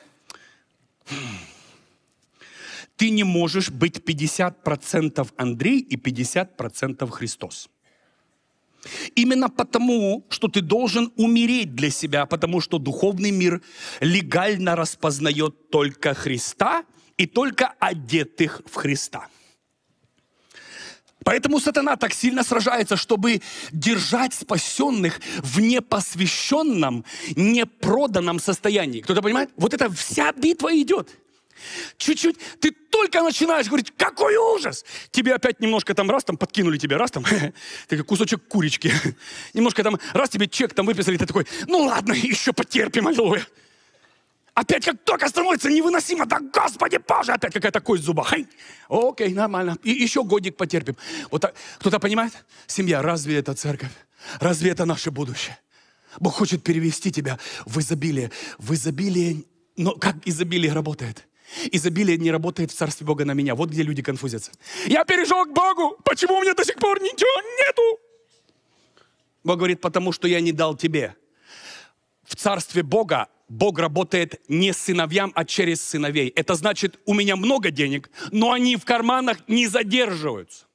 S1: Ты не можешь быть 50% Андрей и 50% Христос. Именно потому, что ты должен умереть для себя, потому что духовный мир легально распознает только Христа и только одетых в Христа. Поэтому сатана так сильно сражается, чтобы держать спасенных в непосвященном, непроданном состоянии. Кто-то понимает? Вот это вся битва идет. Чуть-чуть, ты только начинаешь говорить, какой ужас! Тебе опять немножко там, раз там подкинули тебе, раз там, такой кусочек курочки. Немножко там, раз тебе чек там выписали, ты такой, ну ладно, еще потерпим, аллилуйя. Опять как только становится невыносимо, да Господи Боже, опять какая-то кость в зубах. Хей. Окей, нормально, и еще годик потерпим. Вот так. Кто-то понимает? Семья, разве это церковь? Разве это наше будущее? Бог хочет перевести тебя в изобилие. В изобилие, но как изобилие работает? Изобилие не работает в Царстве Бога на меня. Вот где люди конфузятся. Я перешел к Богу. Почему у меня до сих пор ничего нету? Бог говорит, потому что я не дал тебе. В Царстве Бога Бог работает не с сыновьям, а через сыновей. Это значит, у меня много денег, но они в карманах не задерживаются.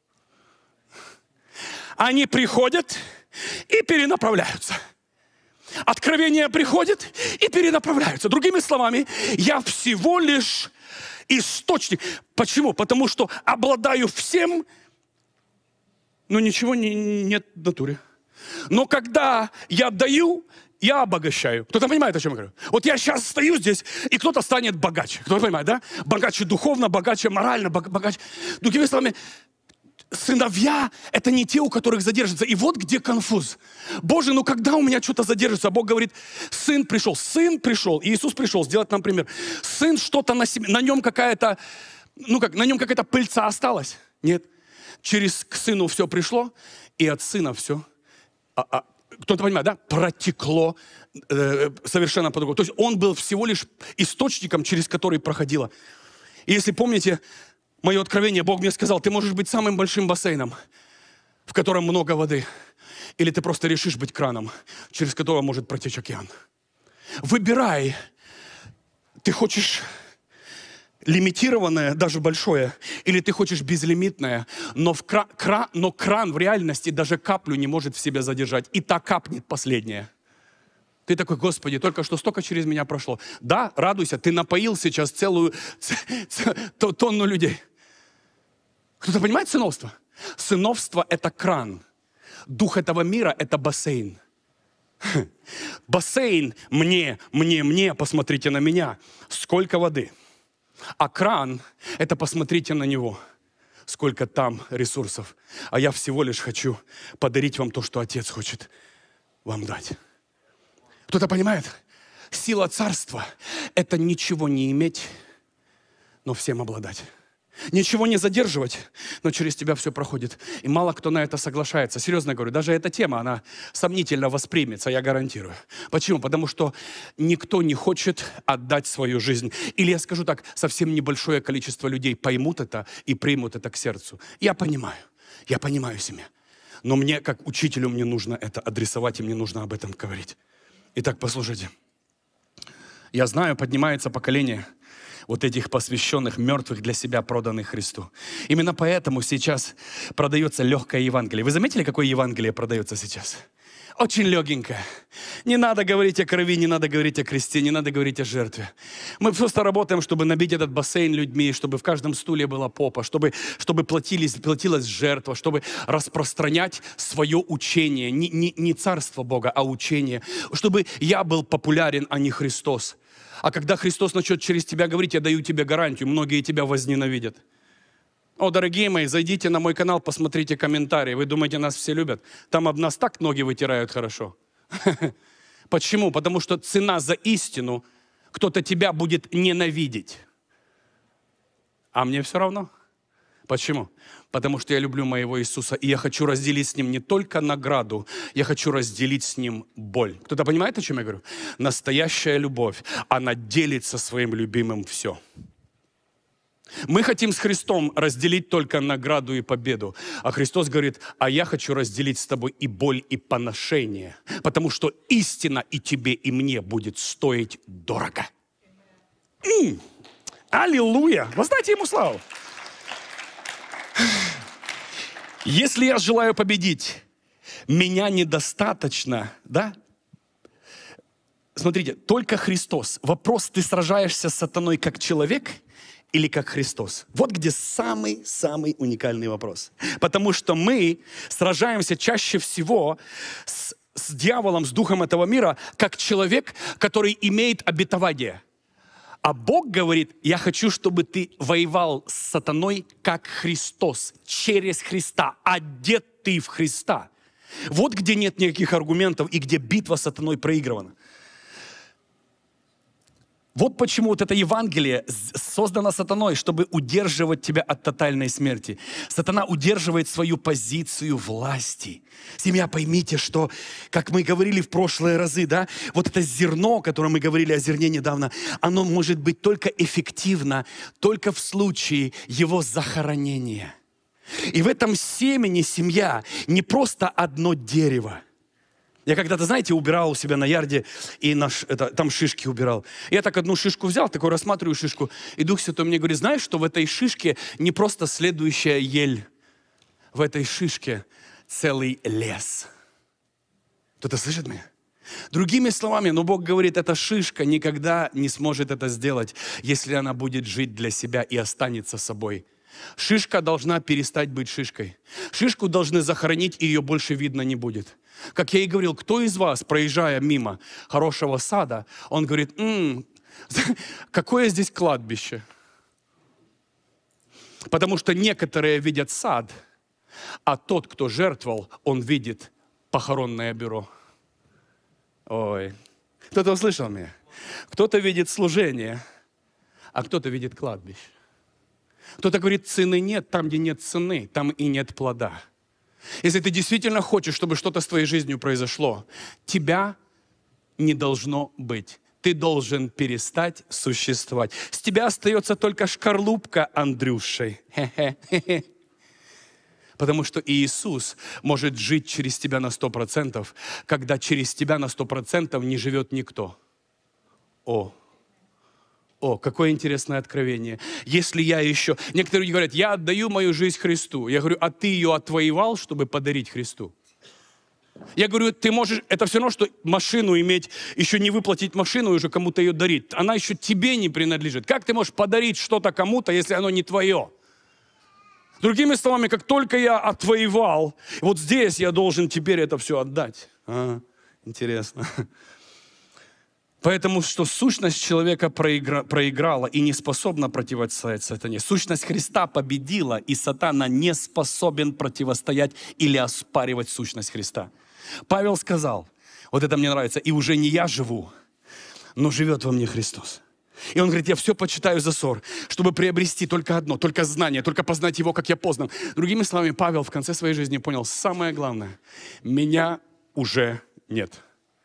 S1: Они приходят и перенаправляются. Откровения приходят и перенаправляются. Другими словами, я всего лишь источник. Почему? Потому что обладаю всем, но ничего нет в натуре. Но когда я даю, я обогащаю. Кто-то понимает, о чем я говорю? Вот я сейчас стою здесь, и кто-то станет богаче. Кто-то понимает, да? Богаче духовно, богаче морально, богаче. Другими словами, сыновья – это не те, у которых задержится. И вот где конфуз. Боже, ну когда у меня что-то задержится? Бог говорит, сын пришел, Иисус пришел сделать нам пример. Сын что-то на себе, на нем какая-то Ну как, на нем какая-то пыльца осталась? Нет. К сыну все пришло, и от сына все, кто-то понимает, да, протекло совершенно по-другому. То есть он был всего лишь источником, через который проходило. И если помните, мое откровение, Бог мне сказал, ты можешь быть самым большим бассейном, в котором много воды, или ты просто решишь быть краном, через которого может протечь океан. Выбирай, ты хочешь лимитированное, даже большое, или ты хочешь безлимитное, но кран в реальности даже каплю не может в себе задержать, и та капнет последняя. Ты такой, Господи, только что столько через меня прошло. Да, радуйся, ты напоил сейчас целую тонну людей. Кто-то понимает сыновство? Сыновство – это кран. Дух этого мира – это бассейн. Бассейн мне, посмотрите на меня, сколько воды. А кран – это посмотрите на него, сколько там ресурсов. А я всего лишь хочу подарить вам то, что Отец хочет вам дать. Кто-то понимает? Сила царства – это ничего не иметь, но всем обладать. Ничего не задерживать, но через тебя все проходит. И мало кто на это соглашается. Серьезно говорю, даже эта тема, она сомнительно воспримется, я гарантирую. Почему? Потому что никто не хочет отдать свою жизнь. Или я скажу так, совсем небольшое количество людей поймут это и примут это к сердцу. Я понимаю семья. Но мне, как учителю, мне нужно это адресовать, и мне нужно об этом говорить. Итак, послушайте. Я знаю, поднимается поколение вот этих посвященных, мертвых для себя, проданных Христу. Именно поэтому сейчас продается легкое Евангелие. Вы заметили, какое Евангелие продается сейчас? Очень легенькое. Не надо говорить о крови, не надо говорить о кресте, не надо говорить о жертве. Мы просто работаем, чтобы набить этот бассейн людьми, чтобы в каждом стуле была попа, чтобы платилась жертва, чтобы распространять свое учение. Не царство Бога, а учение. Чтобы я был популярен, а не Христос. А когда Христос начнет через тебя говорить, я даю тебе гарантию, многие тебя возненавидят. О, дорогие мои, зайдите на мой канал, посмотрите комментарии. Вы думаете, нас все любят? Там об нас так ноги вытирают хорошо. Почему? Потому что цена за истину, кто-то тебя будет ненавидеть. А мне все равно. Почему? Потому что я люблю моего Иисуса, и я хочу разделить с Ним не только награду, я хочу разделить с Ним боль. Кто-то понимает, о чем я говорю? Настоящая любовь, она делит со своим любимым все. Мы хотим с Христом разделить только награду и победу. А Христос говорит, а я хочу разделить с тобой и боль, и поношение. Потому что истина и тебе, и мне будет стоить дорого. Аллилуйя! Воздайте Ему славу! Если я желаю победить, меня недостаточно, да? Смотрите, только Христос. Вопрос, ты сражаешься с сатаной как человек или как Христос? Вот где самый уникальный вопрос. Потому что мы сражаемся чаще всего с дьяволом, с духом этого мира, как человек, который имеет обетование. А Бог говорит, я хочу, чтобы ты воевал с сатаной, как Христос, через Христа, одет ты в Христа. Вот где нет никаких аргументов и где битва с сатаной проигрывана. Вот почему вот это Евангелие создано сатаной, чтобы удерживать тебя от тотальной смерти. Сатана удерживает свою позицию власти. Семья, поймите, что, как мы говорили в прошлые разы, да, вот это зерно, о котором мы говорили о зерне недавно, оно может быть только эффективно, только в случае его захоронения. И в этом семени, семья, не просто одно дерево. Я когда-то, знаете, убирал у себя на ярде, и там шишки убирал. Я так одну шишку взял, такой рассматриваю шишку, и Дух Святой мне говорит, знаешь, что в этой шишке не просто следующая ель, в этой шишке целый лес. Кто-то слышит меня? Другими словами, но Бог говорит, эта шишка никогда не сможет это сделать, если она будет жить для себя и останется собой. Шишка должна перестать быть шишкой. Шишку должны захоронить, и ее больше видно не будет. Как я и говорил, кто из вас, проезжая мимо хорошего сада, он говорит, какое здесь кладбище? Потому что некоторые видят сад, а тот, кто жертвовал, он видит похоронное бюро. Ой, кто-то услышал меня? Кто-то видит служение, а кто-то видит кладбище. Кто-то говорит, цены нет, там, где нет цены, там и нет плода. Если ты действительно хочешь, чтобы что-то с твоей жизнью произошло, тебя не должно быть. Ты должен перестать существовать. С тебя остается только шкарлупка, Андрюшей. Хе-хе. Потому что Иисус может жить через тебя на 100%, когда через тебя на 100% не живет никто. О, какое интересное откровение. Если я еще... Некоторые люди говорят, я отдаю мою жизнь Христу. Я говорю, а ты ее отвоевал, чтобы подарить Христу? Я говорю, ты можешь... Это все равно, что машину иметь, еще не выплатить машину и уже кому-то ее дарить. Она еще тебе не принадлежит. Как ты можешь подарить что-то кому-то, если оно не твое? Другими словами, как только я отвоевал, вот здесь я должен теперь это все отдать. Интересно. Поэтому, что сущность человека проиграла и не способна противостоять сатане. Сущность Христа победила, и сатана не способен противостоять или оспаривать сущность Христа. Павел сказал, вот это мне нравится, и уже не я живу, но живет во мне Христос. И он говорит, я все почитаю за ссор, чтобы приобрести только одно, только знание, только познать его, как я познан. Другими словами, Павел в конце своей жизни понял, самое главное, меня уже нет.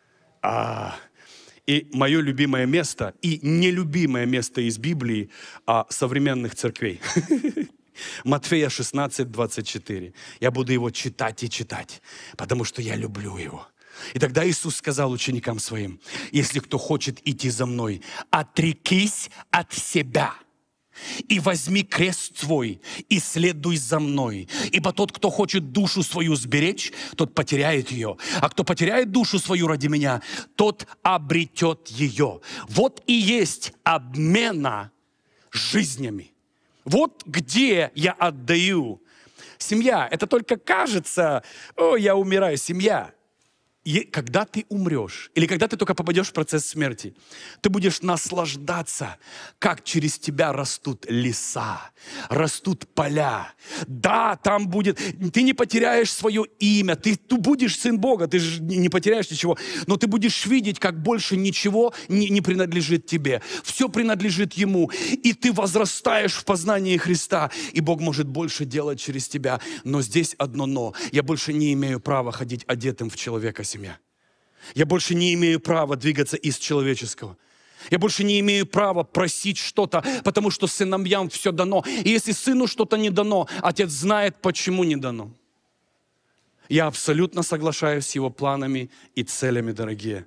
S1: И мое любимое место, и нелюбимое место из Библии современных церквей. Матфея 16, 24. Я буду его читать и читать, потому что я люблю его. И тогда Иисус сказал ученикам своим, если кто хочет идти за мной, отрекись от себя и возьми крест свой и следуй за мной. Ибо тот, кто хочет душу свою сберечь, тот потеряет ее. А кто потеряет душу свою ради меня, тот обретет ее. Вот и есть обмена жизнями. Вот где я отдаю. Семья, это только кажется, я умираю, семья. И когда ты умрешь, или когда ты только попадешь в процесс смерти, ты будешь наслаждаться, как через тебя растут леса, растут поля. Да, там будет, ты не потеряешь свое имя, ты будешь сын Бога, ты же не потеряешь ничего, но ты будешь видеть, как больше ничего не принадлежит тебе. Все принадлежит Ему, и ты возрастаешь в познании Христа, и Бог может больше делать через тебя. Но здесь одно но. Я больше не имею права ходить одетым в человека. Семья. Я больше не имею права двигаться из человеческого. Я больше не имею права просить что-то, потому что сыновьям все дано. И если сыну что-то не дано, отец знает, почему не дано. Я абсолютно соглашаюсь с его планами и целями, дорогие.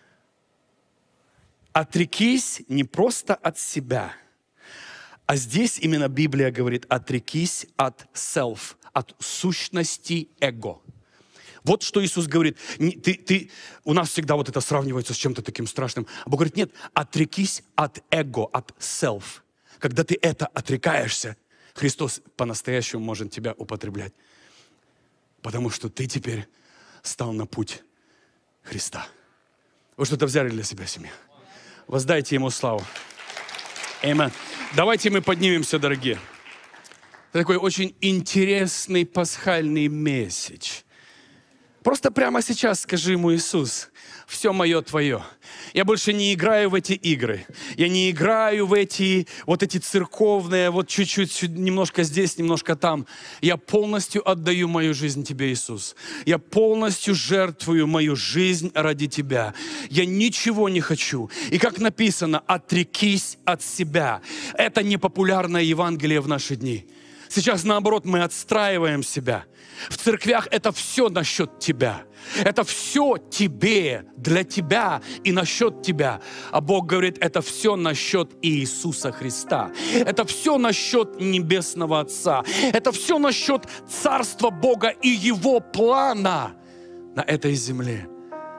S1: Отрекись не просто от себя, а здесь именно Библия говорит, отрекись от self, от сущности эго. Вот что Иисус говорит. У нас всегда вот это сравнивается с чем-то таким страшным. А Бог говорит, нет, отрекись от эго, от self. Когда ты это отрекаешься, Христос по-настоящему может тебя употреблять. Потому что ты теперь стал на путь Христа. Вы что-то взяли для себя, семья? Воздайте Ему славу. Аминь. Давайте мы поднимемся, дорогие. Это такой очень интересный пасхальный месседж. Просто прямо сейчас скажи Ему, Иисус, все мое Твое. Я больше не играю в эти игры. Я не играю в эти церковные, вот чуть-чуть, немножко здесь, немножко там. Я полностью отдаю мою жизнь Тебе, Иисус. Я полностью жертвую мою жизнь ради Тебя. Я ничего не хочу. И как написано, отрекись от себя. Это непопулярное Евангелие в наши дни. Сейчас, наоборот, мы отстраиваем себя. В церквях это все насчет тебя. Это все тебе, для тебя и насчет тебя. А Бог говорит, это все насчет Иисуса Христа. Это все насчет Небесного Отца. Это все насчет Царства Бога и Его плана на этой земле.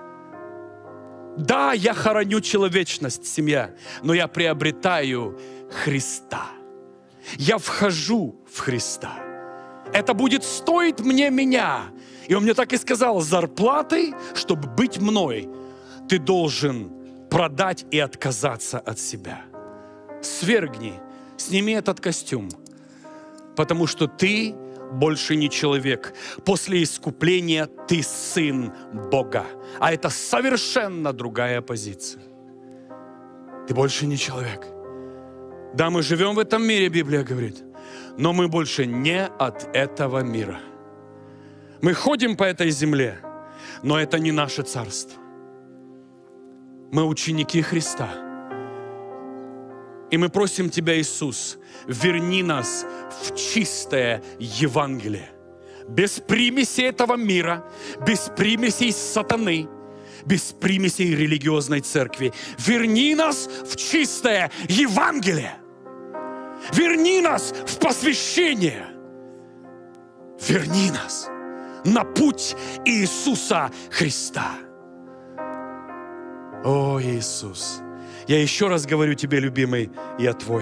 S1: Да, я хороню человечность, семья, но я приобретаю Христа. Я вхожу в Христа. Это будет стоить мне меня. И Он мне так и сказал, зарплатой, чтобы быть мной, ты должен продать и отказаться от себя. Свергни, сними этот костюм, потому что ты больше не человек. После искупления ты сын Бога. А это совершенно другая позиция. Ты больше не человек. Да, мы живем в этом мире, Библия говорит. но мы больше не от этого мира. Мы ходим по этой земле, но это не наше царство. Мы ученики Христа. И мы просим Тебя, Иисус, верни нас в чистое Евангелие. Без примесей этого мира, без примесей сатаны, без примесей религиозной церкви. Верни нас в чистое Евангелие. Верни нас в посвящение. Верни нас на путь Иисуса Христа. О, Иисус, я еще раз говорю Тебе, любимый, я Твой.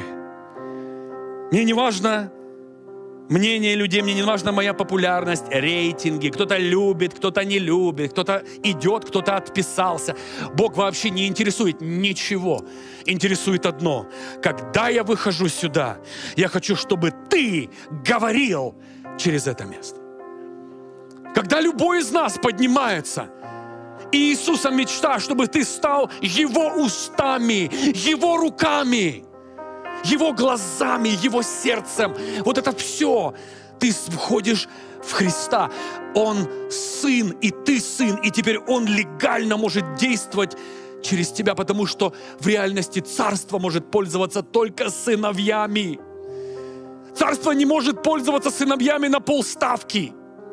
S1: Мне не важно мнение людей, мне не важна моя популярность, рейтинги. Кто-то любит, кто-то не любит, кто-то идет, кто-то отписался. Бог вообще не интересует ничего. Интересует одно. Когда я выхожу сюда, я хочу, чтобы Ты говорил через это место. Когда любой из нас поднимается, и Иисуса мечта, чтобы ты стал Его устами, Его руками, Его глазами, Его сердцем. Вот это все. Ты входишь в Христа. Он сын, и ты сын. И теперь Он легально может действовать через тебя, потому что в реальности царство может пользоваться только сыновьями. Царство не может пользоваться сыновьями на полставки.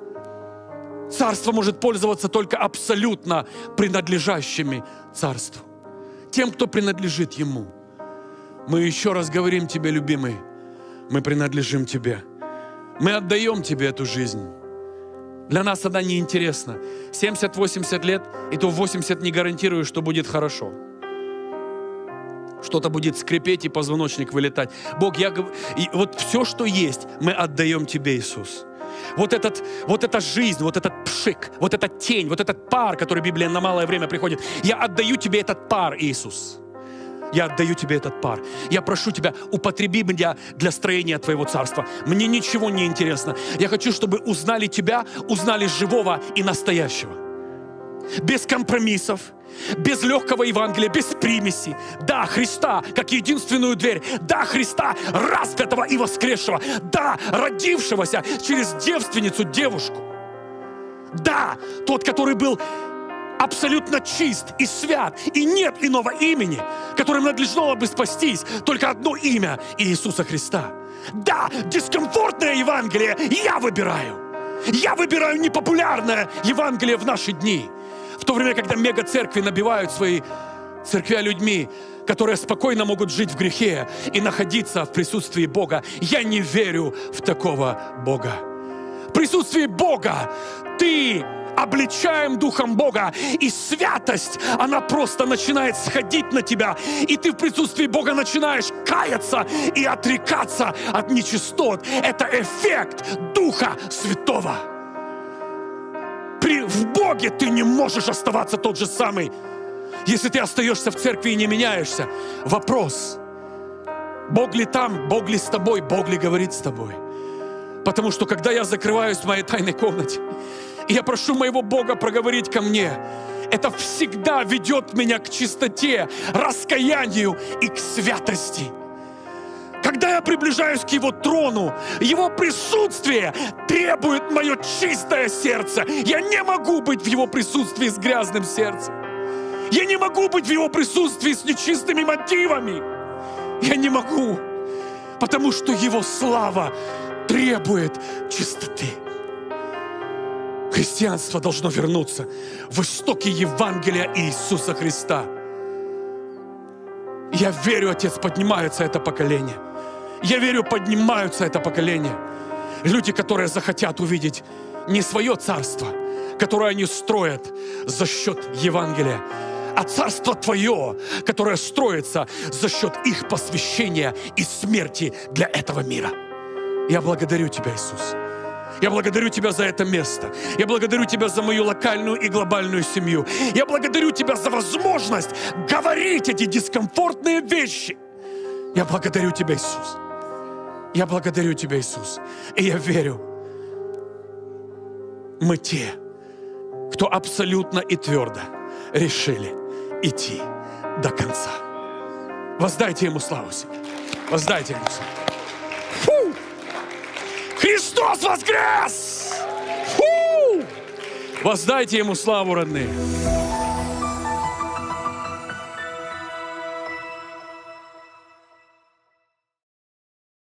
S1: Царство может пользоваться только абсолютно принадлежащими царству. Тем, кто принадлежит Ему. Мы еще раз говорим Тебе, любимый, мы принадлежим Тебе. Мы отдаем Тебе эту жизнь. Для нас она неинтересна. 70-80 лет, и то 80 не гарантирую, что будет хорошо. Что-то будет скрипеть, и позвоночник вылетать. Бог, вот все, что есть, мы отдаем Тебе, Иисус. Вот эта жизнь, вот этот пшик, вот эта тень, вот этот пар, который Библия на малое время приходит. Я отдаю Тебе этот пар, Иисус. Я отдаю Тебе этот пар. Я прошу Тебя, употреби меня для строения Твоего царства. Мне ничего не интересно. Я хочу, чтобы узнали Тебя, узнали живого и настоящего. Без компромиссов, без легкого Евангелия, без примесей. Да, Христа, как единственную дверь. Да, Христа, распятого и воскресшего. Да, родившегося через девственницу девушку. Да, тот, который был абсолютно чист и свят, и нет иного имени, которым надлежало бы спастись, только одно имя — Иисуса Христа. Да, дискомфортное Евангелие я выбираю. Я выбираю непопулярное Евангелие в наши дни. В то время, когда мега-церкви набивают свои церквя людьми, которые спокойно могут жить в грехе и находиться в присутствии Бога. Я не верю в такого Бога. В присутствии Бога ты обличаем Духом Бога, и святость, она просто начинает сходить на тебя, и ты в присутствии Бога начинаешь каяться и отрекаться от нечистот. Это эффект Духа Святого. В Боге ты не можешь оставаться тот же самый. Если ты остаешься в церкви и не меняешься, вопрос: Бог ли там, Бог ли с тобой, Бог ли говорит с тобой? Потому что когда я закрываюсь в моей тайной комнате, и я прошу моего Бога проговорить ко мне, это всегда ведет меня к чистоте, раскаянию и к святости. Когда я приближаюсь к Его трону, Его присутствие требует мое чистое сердце. Я не могу быть в Его присутствии с грязным сердцем. Я не могу быть в Его присутствии с нечистыми мотивами. Я не могу, потому что Его слава требует чистоты. Христианство должно вернуться в истоки Евангелия Иисуса Христа. Я верю, Отец, поднимается это поколение. Я верю, поднимаются это поколение. Люди, которые захотят увидеть не свое царство, которое они строят за счет Евангелия, а царство Твое, которое строится за счет их посвящения и смерти для этого мира. Я благодарю Тебя, Иисус. Я благодарю Тебя за это место. Я благодарю Тебя за мою локальную и глобальную семью. Я благодарю Тебя за возможность говорить эти дискомфортные вещи. Я благодарю Тебя, Иисус. Я благодарю Тебя, Иисус. И я верю, мы те, кто абсолютно и твердо решили идти до конца. Воздайте Ему славу себе. Воздайте Ему славу. Фу! Христос воскрес! Фу! Воздайте Ему славу, родные.